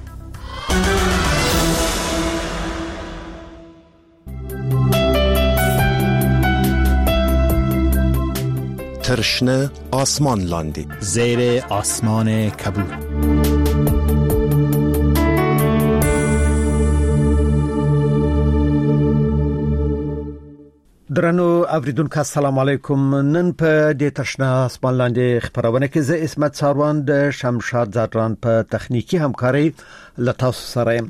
ترشنه آسمان لاندې زیر آسمان کبود. درنو اوریدونکو السلام علیکم. نن په دې ترشنه آسمان لاندې خبرونه کې زه اسمت ساروان د شمشاد زادران په تخنیکی همکاري لتاسو سره.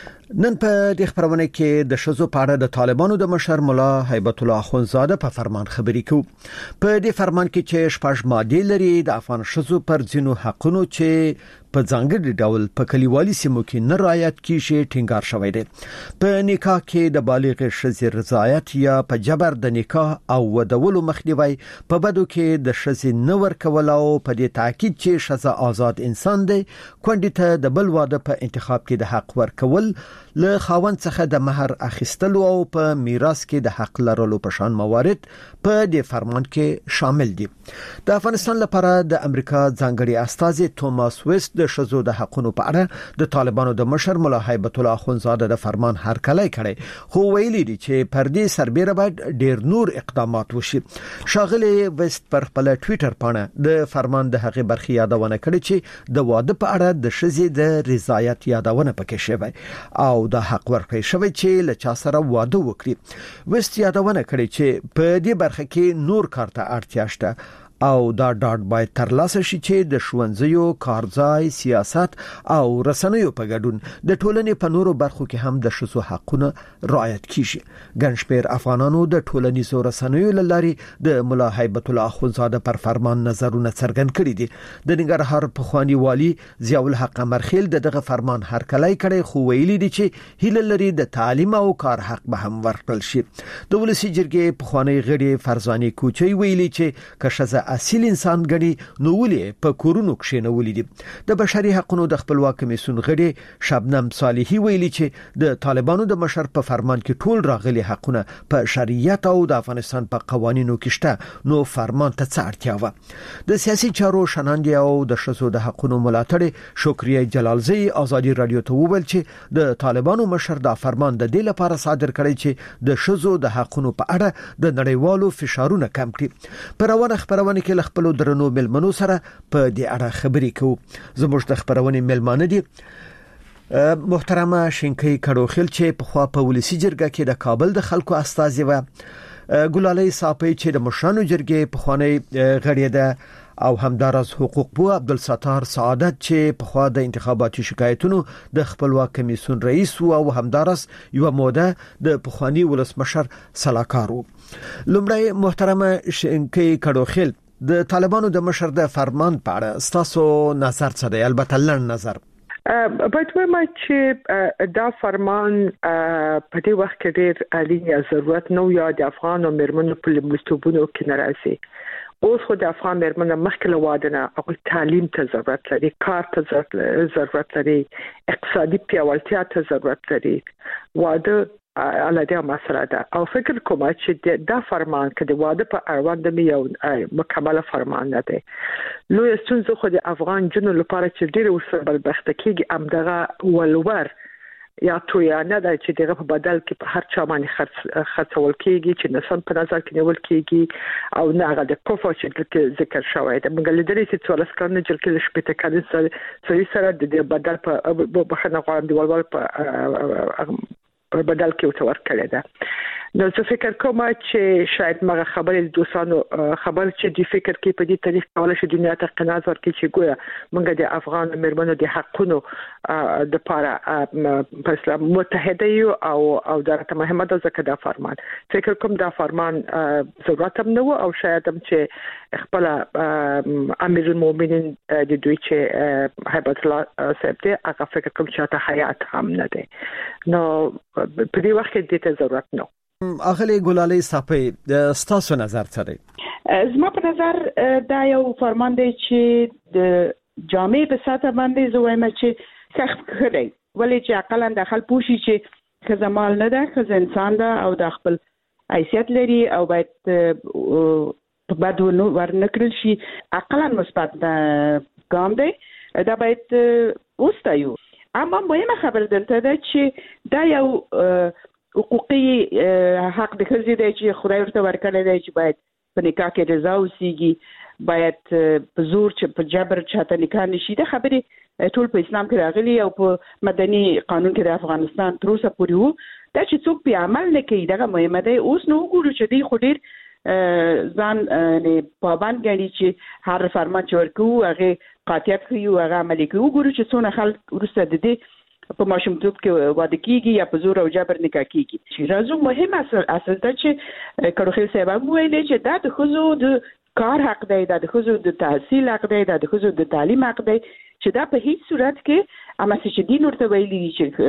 نن په دې خبرونه کې د شذو پاړه د طالبانو د مشر مولا هیبت الله اخونزاده په فرمان خبري کوي. په دې فرمان کې چې شپږ ماده لري د افغان شذو پر ځینو حقونو چې په ځانګړي ډول په کلیوالي سیمو کې نه رعایت کیږي ټینګار شوی دی. په نکاح کې د بالغ ښځې رضایت یا په جبر د نکاح او ودولو مخنیوي، په بدو کې د ښځې نه ورکول او په دې تاکید چې ښځه آزاد انسان دی، کونډې ته د بل واده په انتخاب کې د حق ورکول، له خاوند څخه د مہر اخیستلو او په میراث کې د حق لرلو په شان موارد په دې فرمان کې شامل دي. د افغانستان لپاره د امریکا ځانګړي استازي توماس ویست د شذو د حقونو په اړه د طالبانو د مشر مولا هیبت الله اخونزاده د فرمان هرکلی کړي، خو ویلي دي چې پر دې سربېره باید ډیر نور اقدامات وشي. شاغلي ویست پر خپل ټوئیټر باندې د فرمان د هغې برخې یادونه کړې چې د واده په اړه د ښځې د رضایت یادونه پکې شوی او د حق ورکړی شوی چې له چا سره واده وکړي. ویست یادونه کړې چې په دې برخه کې نور کار ته اړتیا شته او دا ډاډ باید ترلاسه شي چې د ښوونځیو، کارځای، سیاست او رسنیو په ګډون د ټولنې په نورو برخو کې هم د ښځو حقونه رعایت کیږي. ګڼ شمېر افغانانو د ټولنیزو رسنیو له لارې د مولا هیبت الله اخونزاده پر فرمان نظرونه څرګند کړي دي. د ننګرهار پخوانی والي ضیاء الحق مرخیل دغه فرمان هرکلی کړي، خو ویلي دي چې هیله لري د تعلیم او کار حق به هم ورکړل شي. د ولسی جرګې پخوانی غړي فرزاني کوچي ویلي چې کښه اصیل انسان غړي نو ولې په کورونو کې نه ولیدي. د بشري حقوقو د خپلواک کمیسیون غړي شبنم صالحي ویلي چې د طالبانو د مشر په فرمان کې ټول راغلي حقونه په شریعت او د افغانستان په قوانینو کې شته، نو فرمان ته څه اړتیا و. د سیاسي چارو شناندي او د شذو د حقوقو ملاتړ شکریه جلالزئی ازادي رادیو ته وویل چې د طالبانو مشر دا فرمان د دې لپاره صادر کړی چې د شذو د حقوقو په اړه د نړیوالو فشارونه کم کړي. پر روانه خبرونه کې خپل درنو ملمنو سره په دې اړه خبرې کوو. زموږ د خبرونې ملمانه دي محترمه شینکۍ کډوخیل چې په خوا په ولسی جرګه کې د کابل د خلکو استازي و، ګلالۍ صاحب چې د مشرانو جرګې په خوانی غړي ده، او همدارس حقوق بو عبدالستار سعادت چې په خوا د انتخاباتي شکایتونو د خپلواک کمیسیون رئیس او همدارس یو موده د پخوانی ولسمشر سلاکارو. لومړی محترمه شینکۍ کډوخیل، د طالبانو د مشر د فرمان په اړه ستاسو نظر څه دی؟ البته لړ نظر. باید وایم چې دا فرمان په دې وخت کې ډېر اړین یا ضرورت نو یا د افغان او میرمنو په لومړیتوبونو کې ناراضي اوس خو د افغان مېرمنو مخکې له واده نه هغوی تعلیم ته ضرورت لري، کار ته ضرورت لري، اقتصادي پیاوړتیا ته ضرورت لري. واده علاوه مسله ده او فکر کوم چې دا فرمان کې د واده په اړوند مې یو مکمله فرمان نه دی. لوی ستونزه خو د افغان جنو لپاره چې ډېر ورسره بدبخته کېږي امدغه ولور یا تویانه ده چې دغه په بدل کې په هر چا باندې خرڅ خرڅول کېږي چې نسم په نظر کې نیول کېږي او نه هغه د کفر چې ذکر شوی دی. موږ لیدلې چې څوارلس کلنه جلکې د شپېته کلنې سړي سره د بدل په بخښنه غواړم د ولور په په بدل کې وتور کړی ده. نو زه فکر کوم چې شاید مغه خبرې د دوستانو خبر چې دی فکر کې په دې طریق کولای شي دنیا ته قناعت ورکړي چې ګویا موږ د افغان مېرمنو د حقونو د لپاره په اسلام متحده یو او او درته مهمه ده ځکه دا فرمان فکر کوم دا فرمان ضرورت هم نه او شاید هم چې خپل امیر المؤمنین د دوی چې هیبت الله صاحب دی هغه فکر کوم چې ته حیات هم نه دی. نو په دې وخت کې د ته ضرورت نه. اغلی ګلالي صاحب د ستاسو نظر څه دی؟ زما په نظر دا یو فرمان دی چې د جامع په ساته باندې زه وایم چې سخت کړی ولې چې عقلاً داخل پوشي چې خزه مال نه ده، خزه انسان ده او د خپل حیثیت لري او باید په بد ورنکړل شي. عقلاً مثبت ګام دی دا باید وستایو. اما مهمه خبر دلته ده چې دا یو حقوقي حق د ښځې دی چې خدای ورته ورکړی دی چې باید په نکاح کې رضا اوسیږي، باید په زور چې په جبر چاته نکاح نشي. دا خبرې ټول په اسلام کې راغلي او په مدني قانون کې د افغانستان تر اوسه پورې وو. دا چې څوک په عمل نه کوي دا مهمه دی. اوس نو وګورو چې دی خو ډېر ځان نه پابند ګڼي چې هر فرمان چې ورکوي هغه قاطعیت کوي او هغه عملي کوي. وګورو چې څونه خلک وروسته د دې په ماشومتوب کې واده کیږي یا په زور او جبر نکاح کیږي. چې راځو مهم اصل اصل ته چې کړوخیل صاحب وویل چې دا د ښځو د کار حق دی، دا د ښځو د تحصیل حق دی، دا د ښځو د تعلیم حق دی چې دا په هیڅ صورت کې اما چې دین ورته ویلي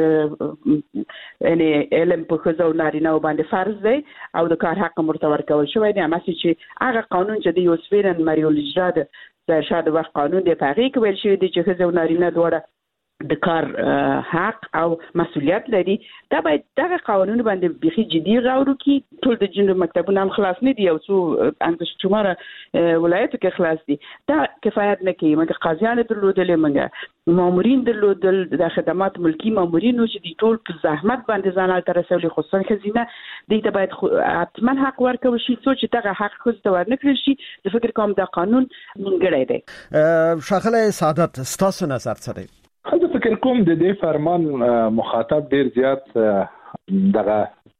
چې یعنی علم په ښځو او نارینه باندې فرض دی او د کار حق ورته ورکول شوی دی. اما چې هغه قانون چې د یوسفیرن مریو الاجرا د شاده وخت قانون دی په هغې کې ویل شوی دی چې ښځه او نارینه دواړه د کار حق او مسؤلیت لري. دا باید دغه قانون باندې بيخي جدي غور وکړي. ټول د جنو مکتبونه هم خلاص نه دي او څو انګلیس شماره ولایتو کې خلاص دي. دا کفایت نه کوي. موږ قاضیان درلودل، موږ مامورین درلودل، د خدمات ملکی مامورین چې د ټول په زحمت باندې ځان تر رسولي خصوصا خزینه دې ته باید حتما حق ورکول شي. څو چې دغه حق خو ته ورنکړل شي د فکر کوم دا قانون منګړی دی. شاغله سعادت ستاسو نظر څه دی؟ زه فکر کوم د دې فرمان مخاطب ډیر زیات دغه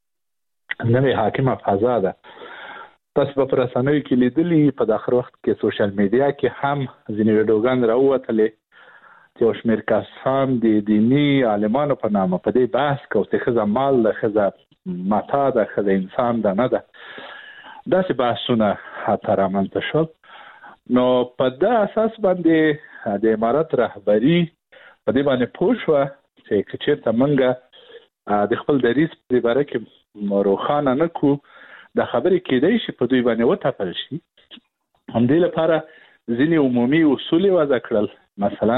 نوې حاکمه فضا ده. تاسو په رسنیو کې لیدلې په داخل وخت کې سوشل میډیا کې هم ځینې ویډیوګان راووتلې چې یو شمېر کسان د دیني عالمانو په نامه په دې بحث کوي چې ښځه مال ده، ښځه متا ده، ښځه انسان ده نه ده. داسې بحثونه حتی رامنځته شول. نو په دا اساس باندې د امارت رهبري په دې باندې پوه شوه چې که چېرته موږ د خپل دریځ په باره کې روښانه نه کړو دا خبرې کېدای شي په دوی باندې وتپل شي. همدې لپاره ځینې عمومي اصول یې وضع کړل. مثلا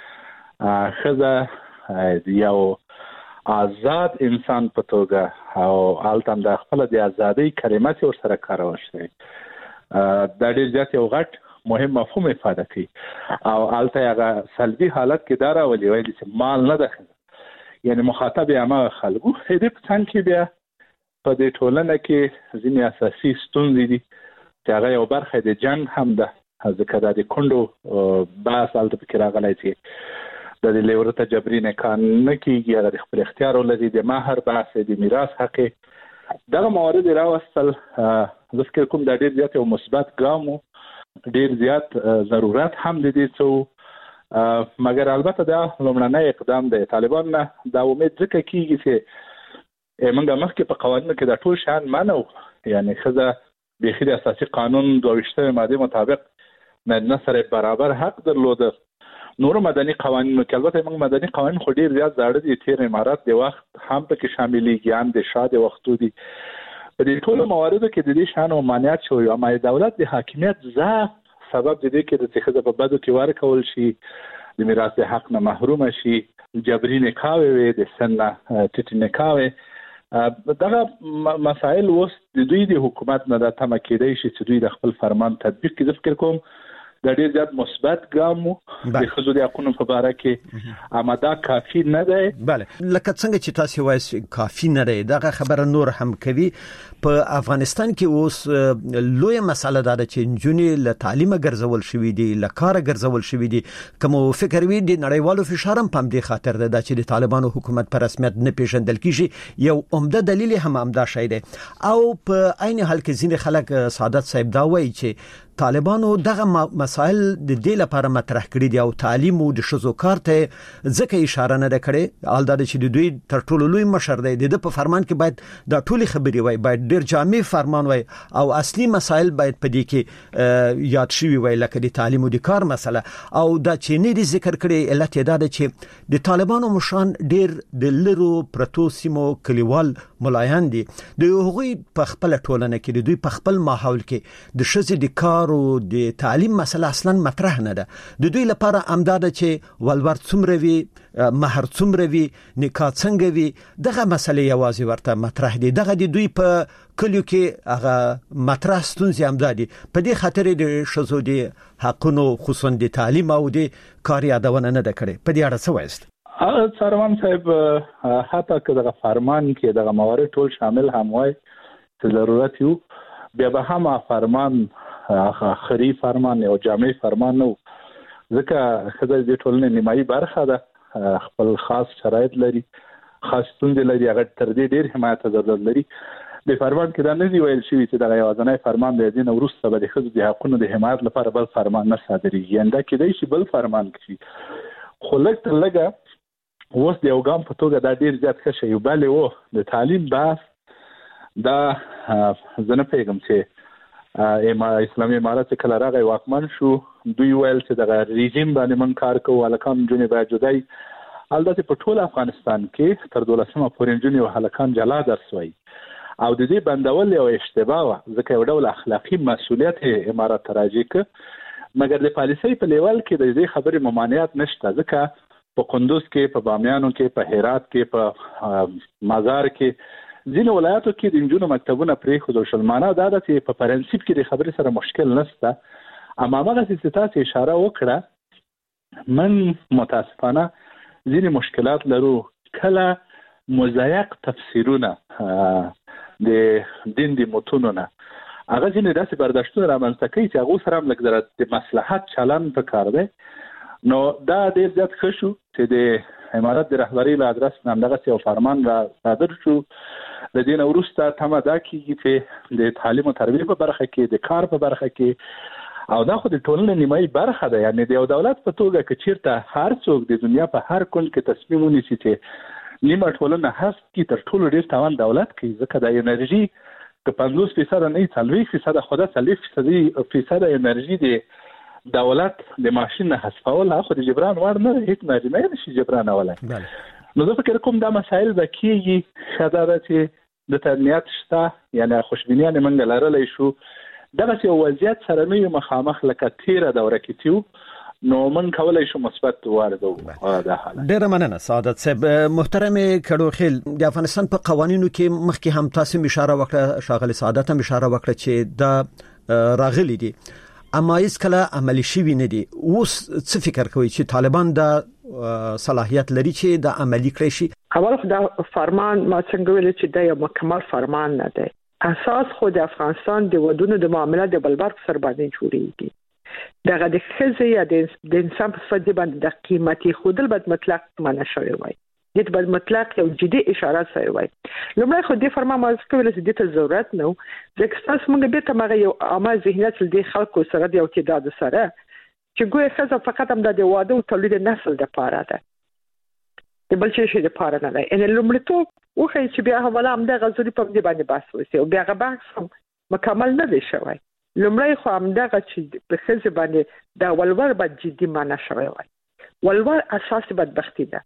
ښځه یو آزاد انسان په توګه او هلته هم د خپله د ازادۍ کلمه چې ورسره کارول شوې دا ډېر زیات یو غټ مهم مفهوم افاده کوي او هلته هغه سلبي حالت کې دا راولي وایي چې مال نه ده ښځه، یعنې مخاطب یې هماغه خلکو. دې په څنګ کې بیا په دې ټولنه کې ځینې اساسي ستونزې دي چې هغه یو برخه د جنګ هم ده. ځکه دا د کونډو بحث هلته پکې راغلی چې د دې لیورته جبري نکاح نه کېږي، هغه د خپل اختیار ولري، د مهر بحث، د میراث حق، دغه موارد یې راوستل. زه فکر کوم دا ډېر زیات یو مثبت ګام و، ډیر زیات ضرورت هم د دې څو. مګر البته دا لومړنی اقدام دی. طالبان نه دا امید ځکه کېږي چې موږ مخکې په قوانینو کې دا ټول شیان منو، یعنی ښځه بیخي د اساسي قانون دوه ویشتمې مادې مطابق نارینه سره برابر حق درلوده. نورو مدني قوانینو کې البته موږ مدني قوانین خو ډیر زیات زاړه دي، تیر امارات د وخت هم پکې شاملېږي، هم د شاه د وختو دي. په دې ټولو مواردو کې د دې شان ممانعت شوی او د دولت د حاکمیت ضعف سبب د دې کې د څخه په بدو کې ورکول شي د میراث حق نه محروم شي جبري نکاح وي د سن ټټ نکاح دغه مسائل اوس د دوی د حکومت نه د تمه کېدای شي چې دوی د خپل فرمان تطبیق کې فکر کوم د ډېر زیات مثبت ګام د خزو د حقوقو په اړه کې اماده کافي نه دی. بله لکه څنګه چې تاسو وایي کافي نه دی دغه خبره نور هم کوي. په افغانستان کې اوس لوی مسله ده چې نجونې له تعلیمه ګرځول شوې دي له کاره ګرځول شوې دي. کوم فکر وي د نړیوالو فشار هم په دې خاطر ده چې د طالبانو حکومت په رسمیت نه پیژندل کیږي. یو عمده دلیل هم همدا شی دی او په عین حال کې ځینې خلک سعادت صاحب دا وایي چې طالبانو دغه مسائل د دې لپاره مطرح کړي دي او تعلیم او د شذو کار ته ځکه اشاره نه کړي الدا چې د دوی تر ټولو لوی مشر دی د په فرمان کې باید د ټولي خبري وای باید ډیر جامع فرمان وای او اصلي مسائل باید په دې کې یاد شوی وای لکه د تعلیم او د کار مسله او دا چې نه دي ذکر کړي علت دا ده چې د طالبانو مشان ډیر د لرو پرتو سیمو کلیوال ملایان دي د هغوی په خپل ټولنه کې د دوی په خپل ماحول کې د شذ د کار او د تعلیم مسله اصلا مطرح نه ده. د دوی لپاره امداد چې ولور څومره وي مہر څومره وي نکاح څنګه وي دغه مسله یوازې ورته مطرح دي. دغه د دوی په کلیو کې هغه مطرح ستونزې امدادي په دې خاطر د شذو د حقونو خصوصا د تعلیم او د کار یادونه نه ده کړې. په دې اړه څه وایست؟ سروان صاحب حتی که دغه فرمان کې دغه موارد ټول شامل هم وای چې ضرورت یو بیا به هم فرمان خری فرمان او جامع فرمان نو ځکه خدای دې ټولنې نیمایي برخه ده خپل خاص شرایط لري خاص ستونزې لري هغه تر دې ډیر حمایت ضرورت لري. د فرمان کې دا نه دی ویل شوی چې دغه یوازنی فرمان دی دین وروسته به د خزو د حقوقو د حمایت لپاره بل فرمان نه صادریږي انده کې دی بل فرمان کوي خو لکه لګه اوس د یو ګام په توګه دا ډیر زیات ښه شی بل و د تعلیم بحث دا زنه پیغام چې اما اسلامي امارات کله راغی واکمن شو دوی ویل چې د ریژیم باندې من کار کوو الکان جنې باید جدای البته په ټول افغانستان کې تر دولسمه پورې جنې او هلکان جلا درس وای او د دې بندول یو اشتباه ځکه یو ډول اخلاقی مسؤلیت امارات راځي ک مګر د پالیسۍ په لیول کې د دې خبرې ممانعت نشته ځکه په قندوز کې په بامیانو کې په هرات کې په مزار کې ځینې ولایتو کې د انجونو مکتبونه پرې خو شلمانه دا د په پرنسپ کې د خبرې سره مشکل نشته اما هغه چې تاسو اشاره وکړه من متاسفانه ځینې مشکلات لرو کله مزایق تفسیرونه د دین د متونونه هغه ځینې داسې برداشتونه رامنځته کوي چې هغه سره هم لږ د مصلحت چلن پکار دی نو دا ډېر زیات ښه شو چې د امارات د رهبرۍ له ادرس نه همدغسې یو فرمان را صادر شو د دې نه وروسته تمه دا کېږي چې د تعلیم او تربیې په برخه کې د کار په برخه کې او دا خو د ټولنې نیمایي برخه ده یعنې د یو دولت په توګه که چېرته هر څوک د دنیا په هر کونج کې تصمیم ونیسي چې نیمه ټولنه حذف کړي تر ټولو ډېر تاوان دولت کوي ځکه د انرژي که پنځوس فیصده نه وي څلوېښت فیصده خو دا څلوېښت فیصده انرژي د دولت د ماشین نه حذفول هغه د جبران وړ نه هیڅ نارینه نشي جبرانولی نو زه فکر کوم دا مسایل به کېږي ښه دا ده چې د تنمیت شته یعنې خوشبینیانې موږ لرلی شو دغسې یو وضعیت سره نه یو مخامخ لکه تېره دوره کې تیو نو من کولای شو مثبت واردو دا حالت. ډیره مننه سعادت صاحب. محترم کډوخیل د افغانستان په قوانینو کې مخکې هم تاسو اشاره وکړه شاغلی سعادت هم اشاره وکړه چې دا راغلي دي اما هیڅ کله عملی شوی نه دي. اوس څه فکر کوي چې طالبان دا صلاحیت لري چې دا عملی کړی شي؟ اول خو دا فرمان ما څنګه ویل چې دا یو مکمل فرمان نه دی اساس خو د افغانستان د ودونو د معاملات د بلبرګ سر باندې جوړیږي دغه د ښځې یا د انسان په صفت باندې د قیمتي خودل بد مطلق معنا شوی وای دې بد مطلق یو جدي اشاره شوی وای لومړی خو دې فرمان ما څنګه ویل چې د ضرورت نو ځکه تاسو موږ به تمغه یو عامه ذهنیت د خلکو سره د یو تعداد سره چې ګویا ښځه فقط هم د واده او تولید نسل د پاره ده د بل شي د پاره نه ده ان لومړیتوب وخی چې بیا حواله هم د غزوري په دې باندې بحث وسی او بیا غ بحث هم مکمل نه دی شوی لومړی خو هم دغه چې په ښځه باندې د ولور بد جدي معنا شوی وای ولور اساس بدبختی ده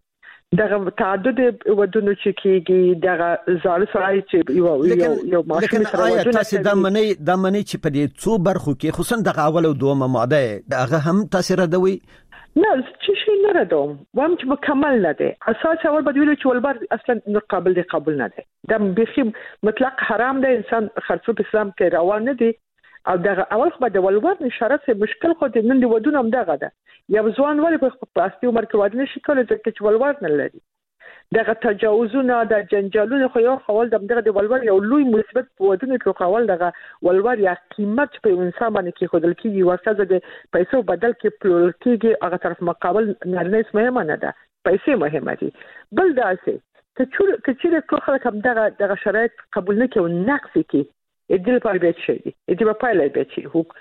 دغه تعدد ودونو چې کېږي دغه زال سره چې یو یو یو ماشوم سره ودونه تاسو د منی د منی چې په دې څو برخو کې خصوصا دغه اول او دومه ماده دغه هم تاثیر دوي نه چې شي نه راډوم وام چې مکمل نه دی اساس اول به ویلو چې ولبر اصلا قابل دی قبول نه دی دا به مطلق حرام دی انسان خرڅو په اسلام کې روان نه دی او دغه اول خو د ولور نشاره سه مشکل خو د نن دی ودونه هم دغه ده یا ځوان ولې په پلاستیک عمر کې ودونه شي کولای چې ولور نه لري دغه تجاوزونه د جنجالونو خو یو خپل دغه د ولور یو لوی مثبت ودونه کې خپل دغه ولور یا قیمت په انسان باندې کې خودل کېږي ورته د پیسو بدل کې پلور کېږي هغه طرف مقابل نه مهمه نه ده پیسې مهمه دي بل داسې چې چې ټول خلک هم دغه دغه شرایط قبول نه کوي نقص کې ادل په بیت شي دي په پایله بیت شي هو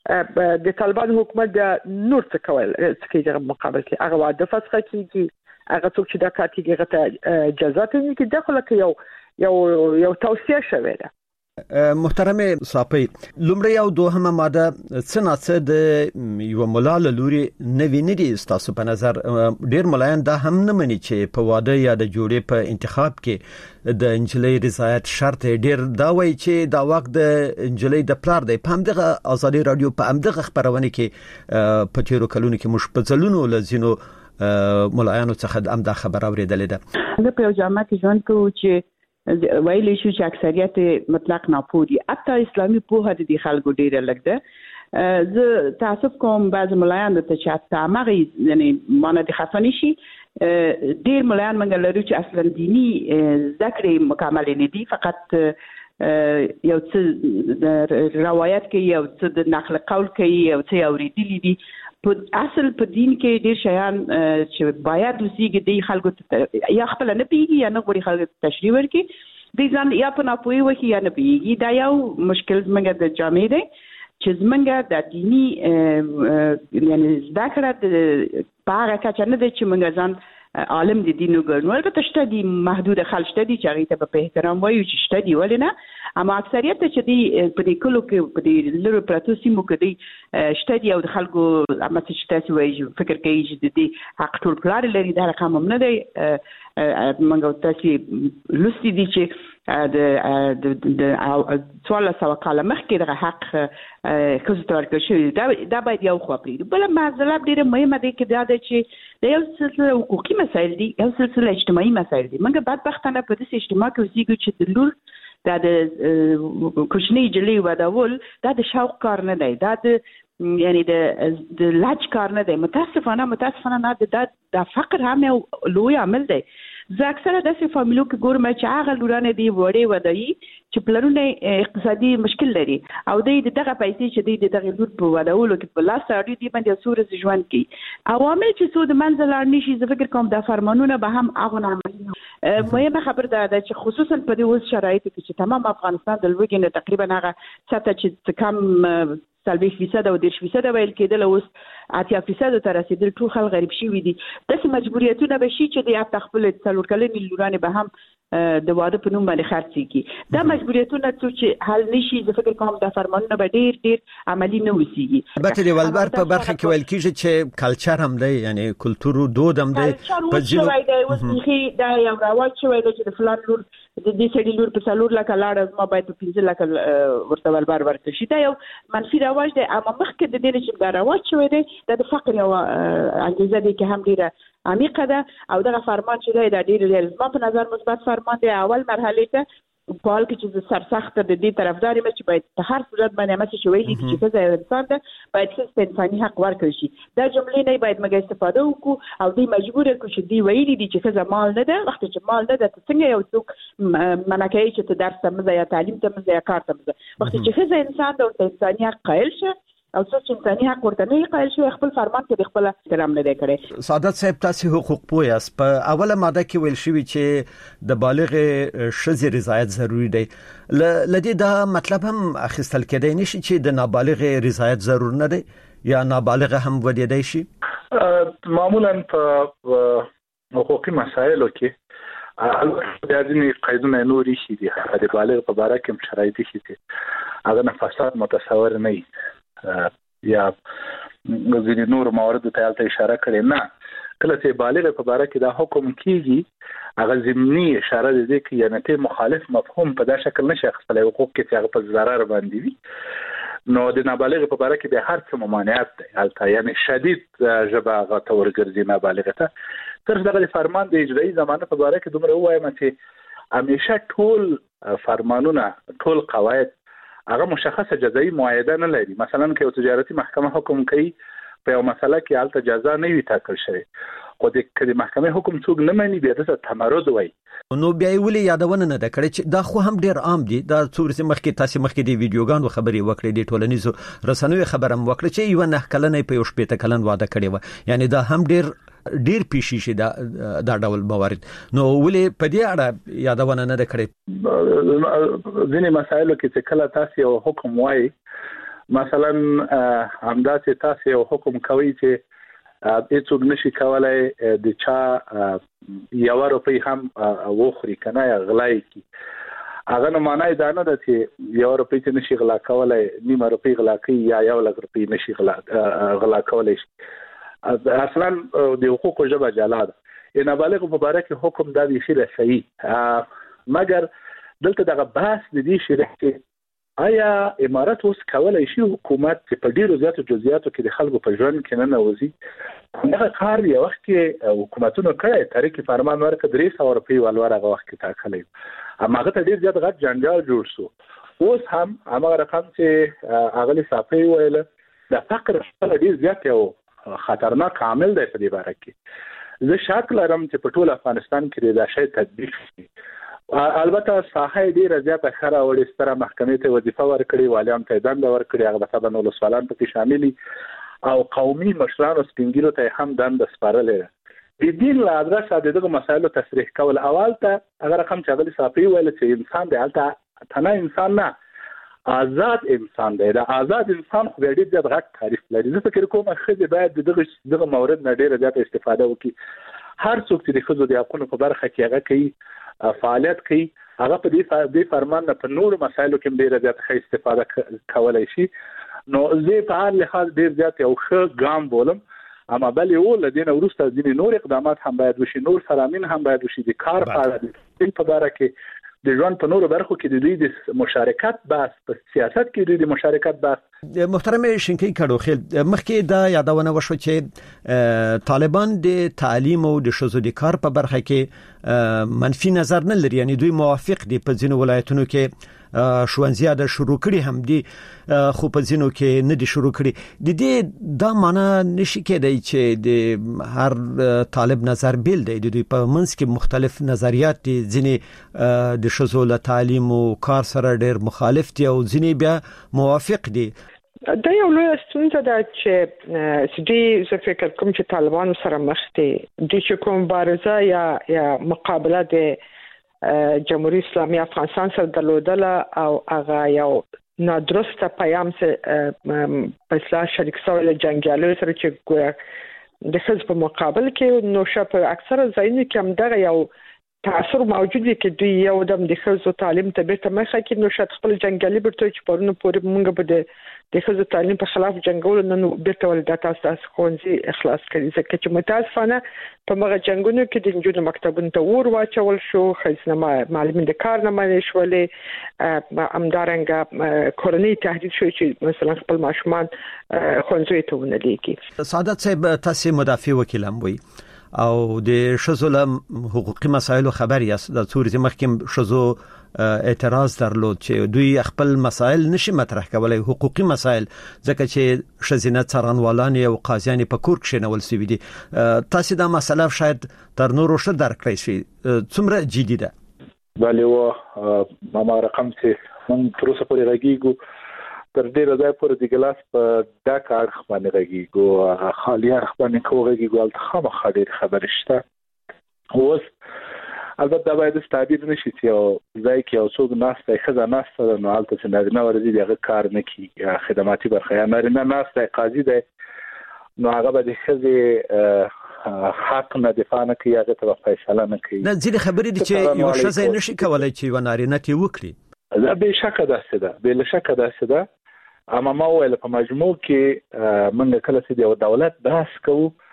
د طالبان حکومت د نور څه کول چې دغه مقابل کې هغه واده فسخه کېږي هغه څوک چې دا کاتیږي غته جزات نه کې داخله کې یو یو یو توصیه شوه ده محترم صاحب لومړی او دوهمه ماده څنګه څه د یو ملال لوري نوی ندي تاسو په نظر ډیر ملایان دا هم نه مني چې په واده یا د جوړې په انتخاب کې د انجلۍ رضایت شرط ډیر دا وایي چې دا وخت د انجلۍ د پلار دی په همدغه ازادي رادیو په همدغه خبرونه کې په تیرو کلونو کې مشپزلونو لزینو ملایانو څخه هم دا خبر اوریدلې ده د په جامعه کې ژوند کوي چې ویلې شو چې اکثریت مطلق ناپوهي حتی اسلامي پوهه د خلکو ډیره لګ ده زه تاسف کوم بعض ملایان ته چې تامغه یعنی مانه د خفنی شي ډیر ملایان منګل لري چې اصلا دینی ذکر مکمل نه دي فقط یو څه روایت کې یو څه د نقل قول کې یو څه اوریدلی دي په اصل په دین کې ډیر شیان چې باید وسیږي د خلکو یا خپل نه پیږي یا نه غوړي خلکو تشریح ورکړي د ځان یا په ناپوهي وکي یا نه پیږي دا یو مشکل زمونږ د جامع دی چې زمونږ د دینی یعنی ذکر د پاره کچ نه د چې مونږ ځان عالم د دین وګڼو البته شته دي محدود خلک شته دي چې هغه ته په احترام وایي چې شته دي ولې نه اما اکثریت چې دي په دې کلو کې په دې لرو پراتو سیمو کې دي شته دي او د خلکو اما چې تاسو وایي فکر کوي چې د دې حق ټول پلار لري دا رقم هم نه دی منګو تاسو لوستي دي چې د د څوال سو کاله مخکې د حق خصوص تورکه شوی دا دا باید یو خو پرې بل معضله ډیره مهمه ده کې دا ده چې د یو سلسله حقوقي مسایل دي یو سلسله اجتماعي مسایل دي موږ بدبختانه په دې اجتماع کې اوسېږو چې د لور دا د کوچنی جلی وداول دا د شوق کار نه دی دا د یعنی د د لاج کار نه دی متاسفانه متاسفانه نه دا د فقر هم یو لوی عامل دی زه اکثره داسې فامیلو کې ګورم چې هغه لورانه دی وړې ودایي چې پلرونه اقتصادي مشکل لري او د دغه پیسې چې د دغه لور په وداولو کې په لاس اړې دی باندې سورز ژوند کوي عوامل چې سود منځل اړ نشي زه فکر کوم د فرمانونه به هم هغه عملي مهمه خبر ده چې خصوصا په دې اوس شرایط کې چې تمام افغانستان د لوګي نه تقریبا هغه ساته چې کم سلبي فیصد او دیرش فیصد ویل کېدل اوس اتیا فیصد ته رسیدل ټول خلک غریب شي وي دي داسې مجبوریتونه به شي چې د یا خپل څلور کلنې لورانه به هم د واده په نوم باندې خرڅ کیږي دا مجبوریتونه چې حل نشي زه فکر کوم دا فرمانونه به ډیر ډیر عملی نه وسیږي البته د ولبر په برخه کې ویل کیږي چې کلچر هم دی یعنی کلتور او دود هم دی په ځینو دا یو راوړ شوی دی چې د فلان لور د دې سړي لور په څلور لکه لاړ ما باید په پنځه لکه ورته ولبر ورته شي دا یو منفي راوړ دی اما مخکې د دې چې دا راوړ شوی دی د فقر یو انګیزه دی چې هم ډیره عمیقه ده او دغه فرمان چې دی دا ډیر زما په نظر مثبت فرمان دی اول مرحله ته په حال کې چې سرسخت د دې طرفدار یم چې باید په هر صورت باندې مڅ شي ویلي چې څه یو انسان ده باید هیڅ انساني حق ورکړي شي دا جملې نه باید موږ استفاده وکړو او دې مجبور کړو چې دی ویلي دي چې څه مال نه ده وخت چې مال نه ده څنګه یو څوک منکه چې ته درس ته یا تعلیم ته مزه یا کار ته مزه وخت چې څه انسان د انساني حق قائل شه او څه چې انساني حق ورته نه قائل شو خپل فرمان کې خپل احترام نه دی کړی سعادت صاحب تاسو حقوق پوهیاست په اوله ماده کې ویل شوی چې د بالغ شذ رضایت ضروری دی لدې دا مطلب هم اخیستل کېدای نشي چې د نابالغ رضایت ضرور نه دی یا نابالغ هم ودیدای شي معمولا په حقوقي مسایلو کې البته د ځینې قیدونه نوري شي دي د بالغ په اړه کوم شرایط شي هغه نه فساد متصور نه یا غوړي نور موارد ته البته اشاره کړې نه کله چې بالغ په باره کې دا حکم کیږي هغه ضمني اشاره ده چې یعنی ته مخالف مفهوم په دا شکل نشي خپل حقوق کې هغه په ضرر باندې وي نو د نابالغ په باره کې به هر څه ممانعت دی البته یعنی شدید ژبه هغه تور ګرځي نابالغ ته تر دغه فرمان د اجرایي زمانه په باره کې دومره وایم چې همیشه ټول فرمانونه ټول قواعد هغه مشخصه جزایی معاهده نه لري مثلا که یو تجارتي محکمه حکم کوي په یو مسله کې البته جزا نه وي ټاکل شوی خو د کله محکمه حکم څوک نه مانی بیا د تمرد وای نو بیا ولې یادونه نه د کړی چې دا خو هم ډیر عام دي دا څورسه مخکې تاسو مخکې دی ویډیوګانو خبري وکړې د ټولنیزو رسنیو خبرم وکړه چې یو نه کلنې په یو شپې ته کلن واده کړی و یعنی دا هم ډیر ډیر پیشي شي دا دا ډول موارد نو ولې په دې اړه یادونه نه د کړی ځینې مسایلو کې چې کله تاسو یو حکم وای مثلا همداسې تاسو یو حکم کوي چې هیڅوک نشي کولای د چا یو روپۍ هم وخوري کنه یا غلای کی هغه نه معنی دا نه ده چې یو روپۍ چې نشي غلا کولای نیمه روپۍ غلا کوي یا یو لک روپۍ نشي غلا غلا کولای اصلا د حقوقو ژبه جلا ده نابالغ مبارک حکم دا دی شی صحیح مګر دلته دغه بحث د دې شی رښتې آیا امارات اوس کولای شي حکومت چې په ډیرو زیاتو جزئیاتو کې د خلکو په ژوند کې نه نوځي هغه کار یو وخت کې حکومتونو کړی طریق فرمان ورکړ درې سوه روپۍ ولور هغه وخت کې ټاکلی اما هغه ته ډیر زیات غټ جنجال جوړ شو اوس هم هغه رقم چې اغلی صافي ویل د فقر ډیر زیات یو خطرناک عامل دی په دې باره کې زه شک لرم چې په ټول افغانستان کې دا شی تطبیق شي البته ساحه ډیره زیاته خره وړي ستره محکمې ته وظیفه ورکړي والیان ته دنده ورکړي هغه به نو لسوالان پکې شاملي او قومي مشرانو سپینګیرو ته هم دنده سپارلې د دین له ادرسه دغه مسایلو تصریح کول اول ته هغه رقم چې غلي صافي ویل چې انسان دی البته تنه انسان نه آزاد انسان دی دا آزاد انسان خو ډیر زیات غټ تعریف لري زه فکر کوم چې باید دغه دغه مورد نه ډیره زیاته استفاده وکړي هر څوک چې د خزو د حقوقو په برخه کې هغه کوي فعالیت کوي هغه په دې د فرمان په نور مسایلو کې ډیره زیاته استفاده کولای شي نو زه په هر لحاظ ډیر زیات یو ښه ګام بولم اما بل یو لدین ورسته ځینې نور اقدامات هم باید وشي نور فرامین هم باید وشي د کار په اړه په باره کې د ژوند په نورو برخو کې د دوی د مشارکت بحث په سیاست کې د دوی د مشارکت بحث محترم شینکی کډوخیل مخکې دا یادونه وشو چې طالبان د تعلیم او د شذو د کار په برخه کې منفي نظر نه لري یعنی دوی موافق دي په ځینو ولایتونو کې شوونځي د شروع کړي هم دي خو په ځینو کې نه دي شروع کړي د دې دا معنی نشي کېدای چې د هر طالب نظر بیل دی د دوی په منځ کې مختلف نظریات دي ځینې د شذو له تعلیم او کار سره ډېر مخالف دي او ځینې بیا موافق دي دا یو لوی ستونزه ده چې سدي زه فکر کوم چې طالبان سره مخ دي د چې کوم مبارزه یا یا مقابله د جمهوریت اسلامي افغانستان سره درلودله او هغه یو نادرسته پیام سره په اصلاح شریک سره جنگیالو سره چې ګویا د خز په مقابل کې نو شپ اکثره ځایونه کې هم دغه یو تاثیر موجود دی چې دوی یو دم د خزو تعلیم ته بیرته مخه کې نو شت خپل جنگیالي برته چې پرونه پورې مونږ به د د خزو تعلیم په خلاف جنگول نو بیرته ول د تاسو خونځي اخلاص کړي ځکه چې متاسفانه په مغه جنگونو کې د نجونو مکتبونو ته ور واچول شو خزنه معلمین د کار نه مې شولې امدارنګ کورنۍ تهدید شو چې مثلا خپل ماشومان خونځي ته ونه لیکي سعادت صاحب تاسو مدافع وکیل هم وي او د شذو له حقوقي مسایلو خبر یاست د څوري مخکې شذو اعتراض درلود چې دوی خپل مسایل نشي مطرح کولای حقوقي مسایل ځکه چې شزینه څارنوالان او قاضیان په کور کې نول سوي دي تاسو دا مسله شاید تر نورو ښه درک کړئ شي څومره جدي ده بله و ما رقم چې من تر اوسه پورې راګیږو تر ډیره ځای پورې د ګلاس په دا کار خبرې راګیږو خالي خبرې کوږي ګول ته خامخا ډېر خبرې شته اوس البته دا باید تعبیر نشي چې یو ځای کې یو څوک ناسته خزه ناسته نو حالت چې نارینه ورزي دغه کار نه کوي خدماتي برخه یا نارینه ناسته قاضي دی نو هغه به د خزه حق نه دفاع نه کوي هغه ته فیصله نه کوي نه ځینې خبرې دي چې یو شزه نشي کولای چې و نارینه تی وکړي دا به شک ده ده به شک ده ده اما ما ویل په مجموع کې موږ کله چې د دولت بحث کوو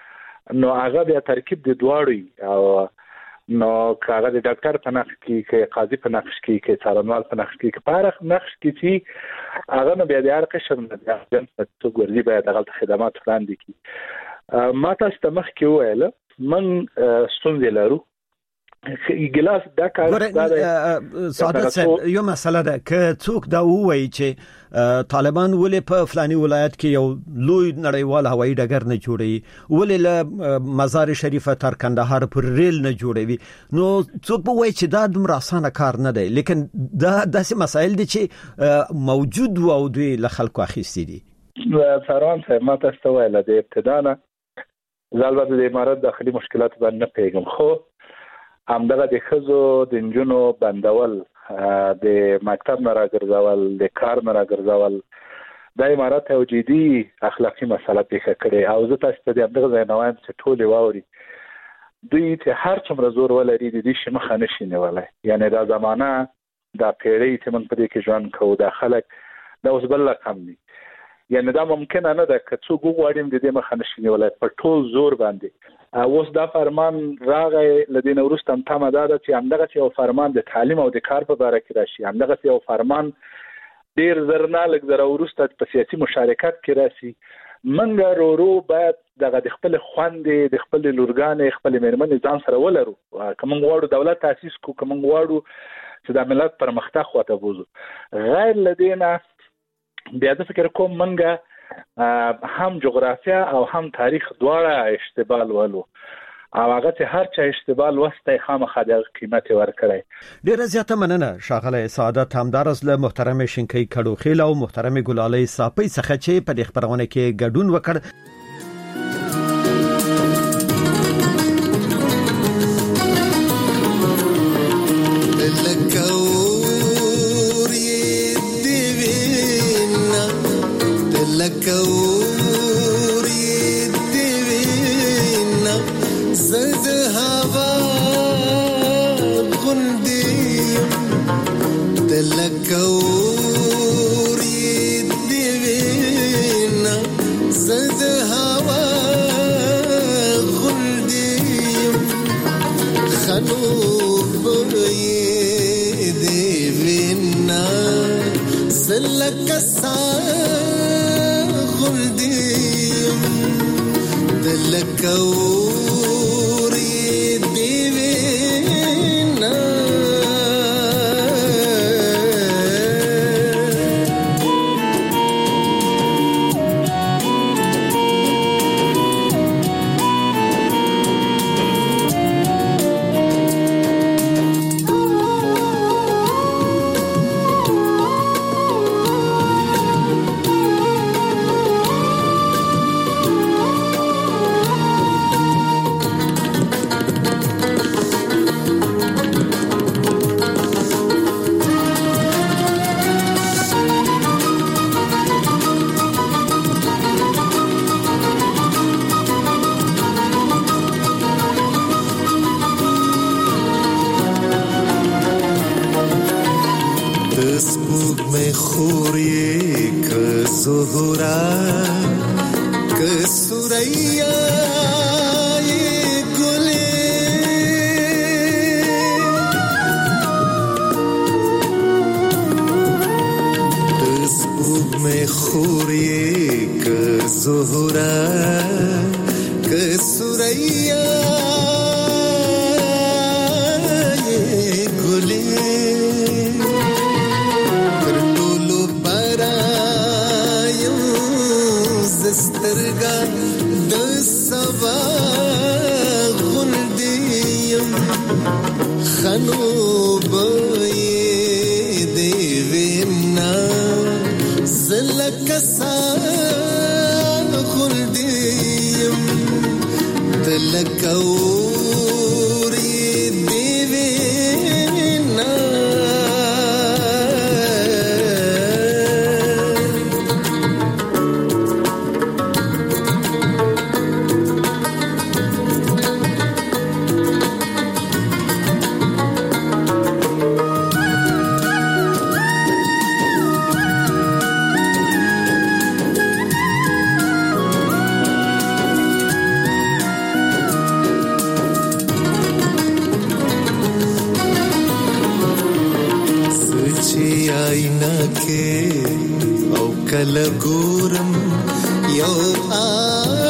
نو هغه بیا ترکیب د دواړو او نو هغه د ډاکټر په نقش کې کې قاضي په نقش کې کې څارنوال په نقش کې کې پارخ نقش کې چې هغه نو بیا د هر قشر نه د جنس څو ګورځي بیا دغه خدمات وړاندې کی ما تاسو ته مخ کې ویل من ستونزې لرو ګلاس دا کار دا ساده څه یو مسله ده ک څوک دا وایي چې طالبان ولې په فلاني ولایت کې یو لوی نړیوال هوایي ډګر نه جوړي ولې له مزار شریف تر کندهار پر ریل نه جوړوي نو څوک به وایي چې دا دومره اسانه کار نه دی لیکن دا داسې مسایل دي چې موجود و او دوی له خلکو اخیستي دي. سروان صاحب ما تاسو ته ویل د ابتدا نه زالبته د امارات داخلي مشکلات باندې نه پیغام خو همدغه د خزو د انجونو بندول د مکتب نه راګرځول د کار نه راګرځول د امارات یو جدي اخلاقی مسله پیښه کړې او زه تاسو ته دغه ځای نه وایم چې ټول واوري دوی ته هر څومره زور ولري د دې شمخه نشي نیولای یعنی دا زمانہ دا پیړۍ چې موږ په دې کې ژوند کوو د خلک دا اوس بل رقم دي یعنی دا ممکن نه ده که څوک وغواړي د دې مخه نشي نیولای په ټول زور باندې اوس دا فرمان راغی لدین ورستم تمه ده چې همدغه یو فرمان د تعلیم او د کار په اړه کې راشي همدغه یو فرمان ډیر زرنا لګ زره ورسته په سیاسي مشارکت کې راشي منګ ورو باید دغه د خپل خوندې د خپل لورګانې خپل مېرمنې ځان سره ولرو کوم غواړو دولت تاسیس کو کوم غواړو چې د ملت پرمختګ خواته بوزو غیر لدینا بیا د فکر کوم منګ هم جغرافیا او هم تاریخ دواړه اشتباه ولو او هغه ته هر چا اشتباه وسته خامخا د قیمت ورکړي. ډیره زیاته مننه شاغله سعادت همدار از له محترم شینکی کډو خیل او محترم ګلالي صافي څخه چې په دې خبرونه کې ګډون وکړ. چې آینا کې او کله ګورم یو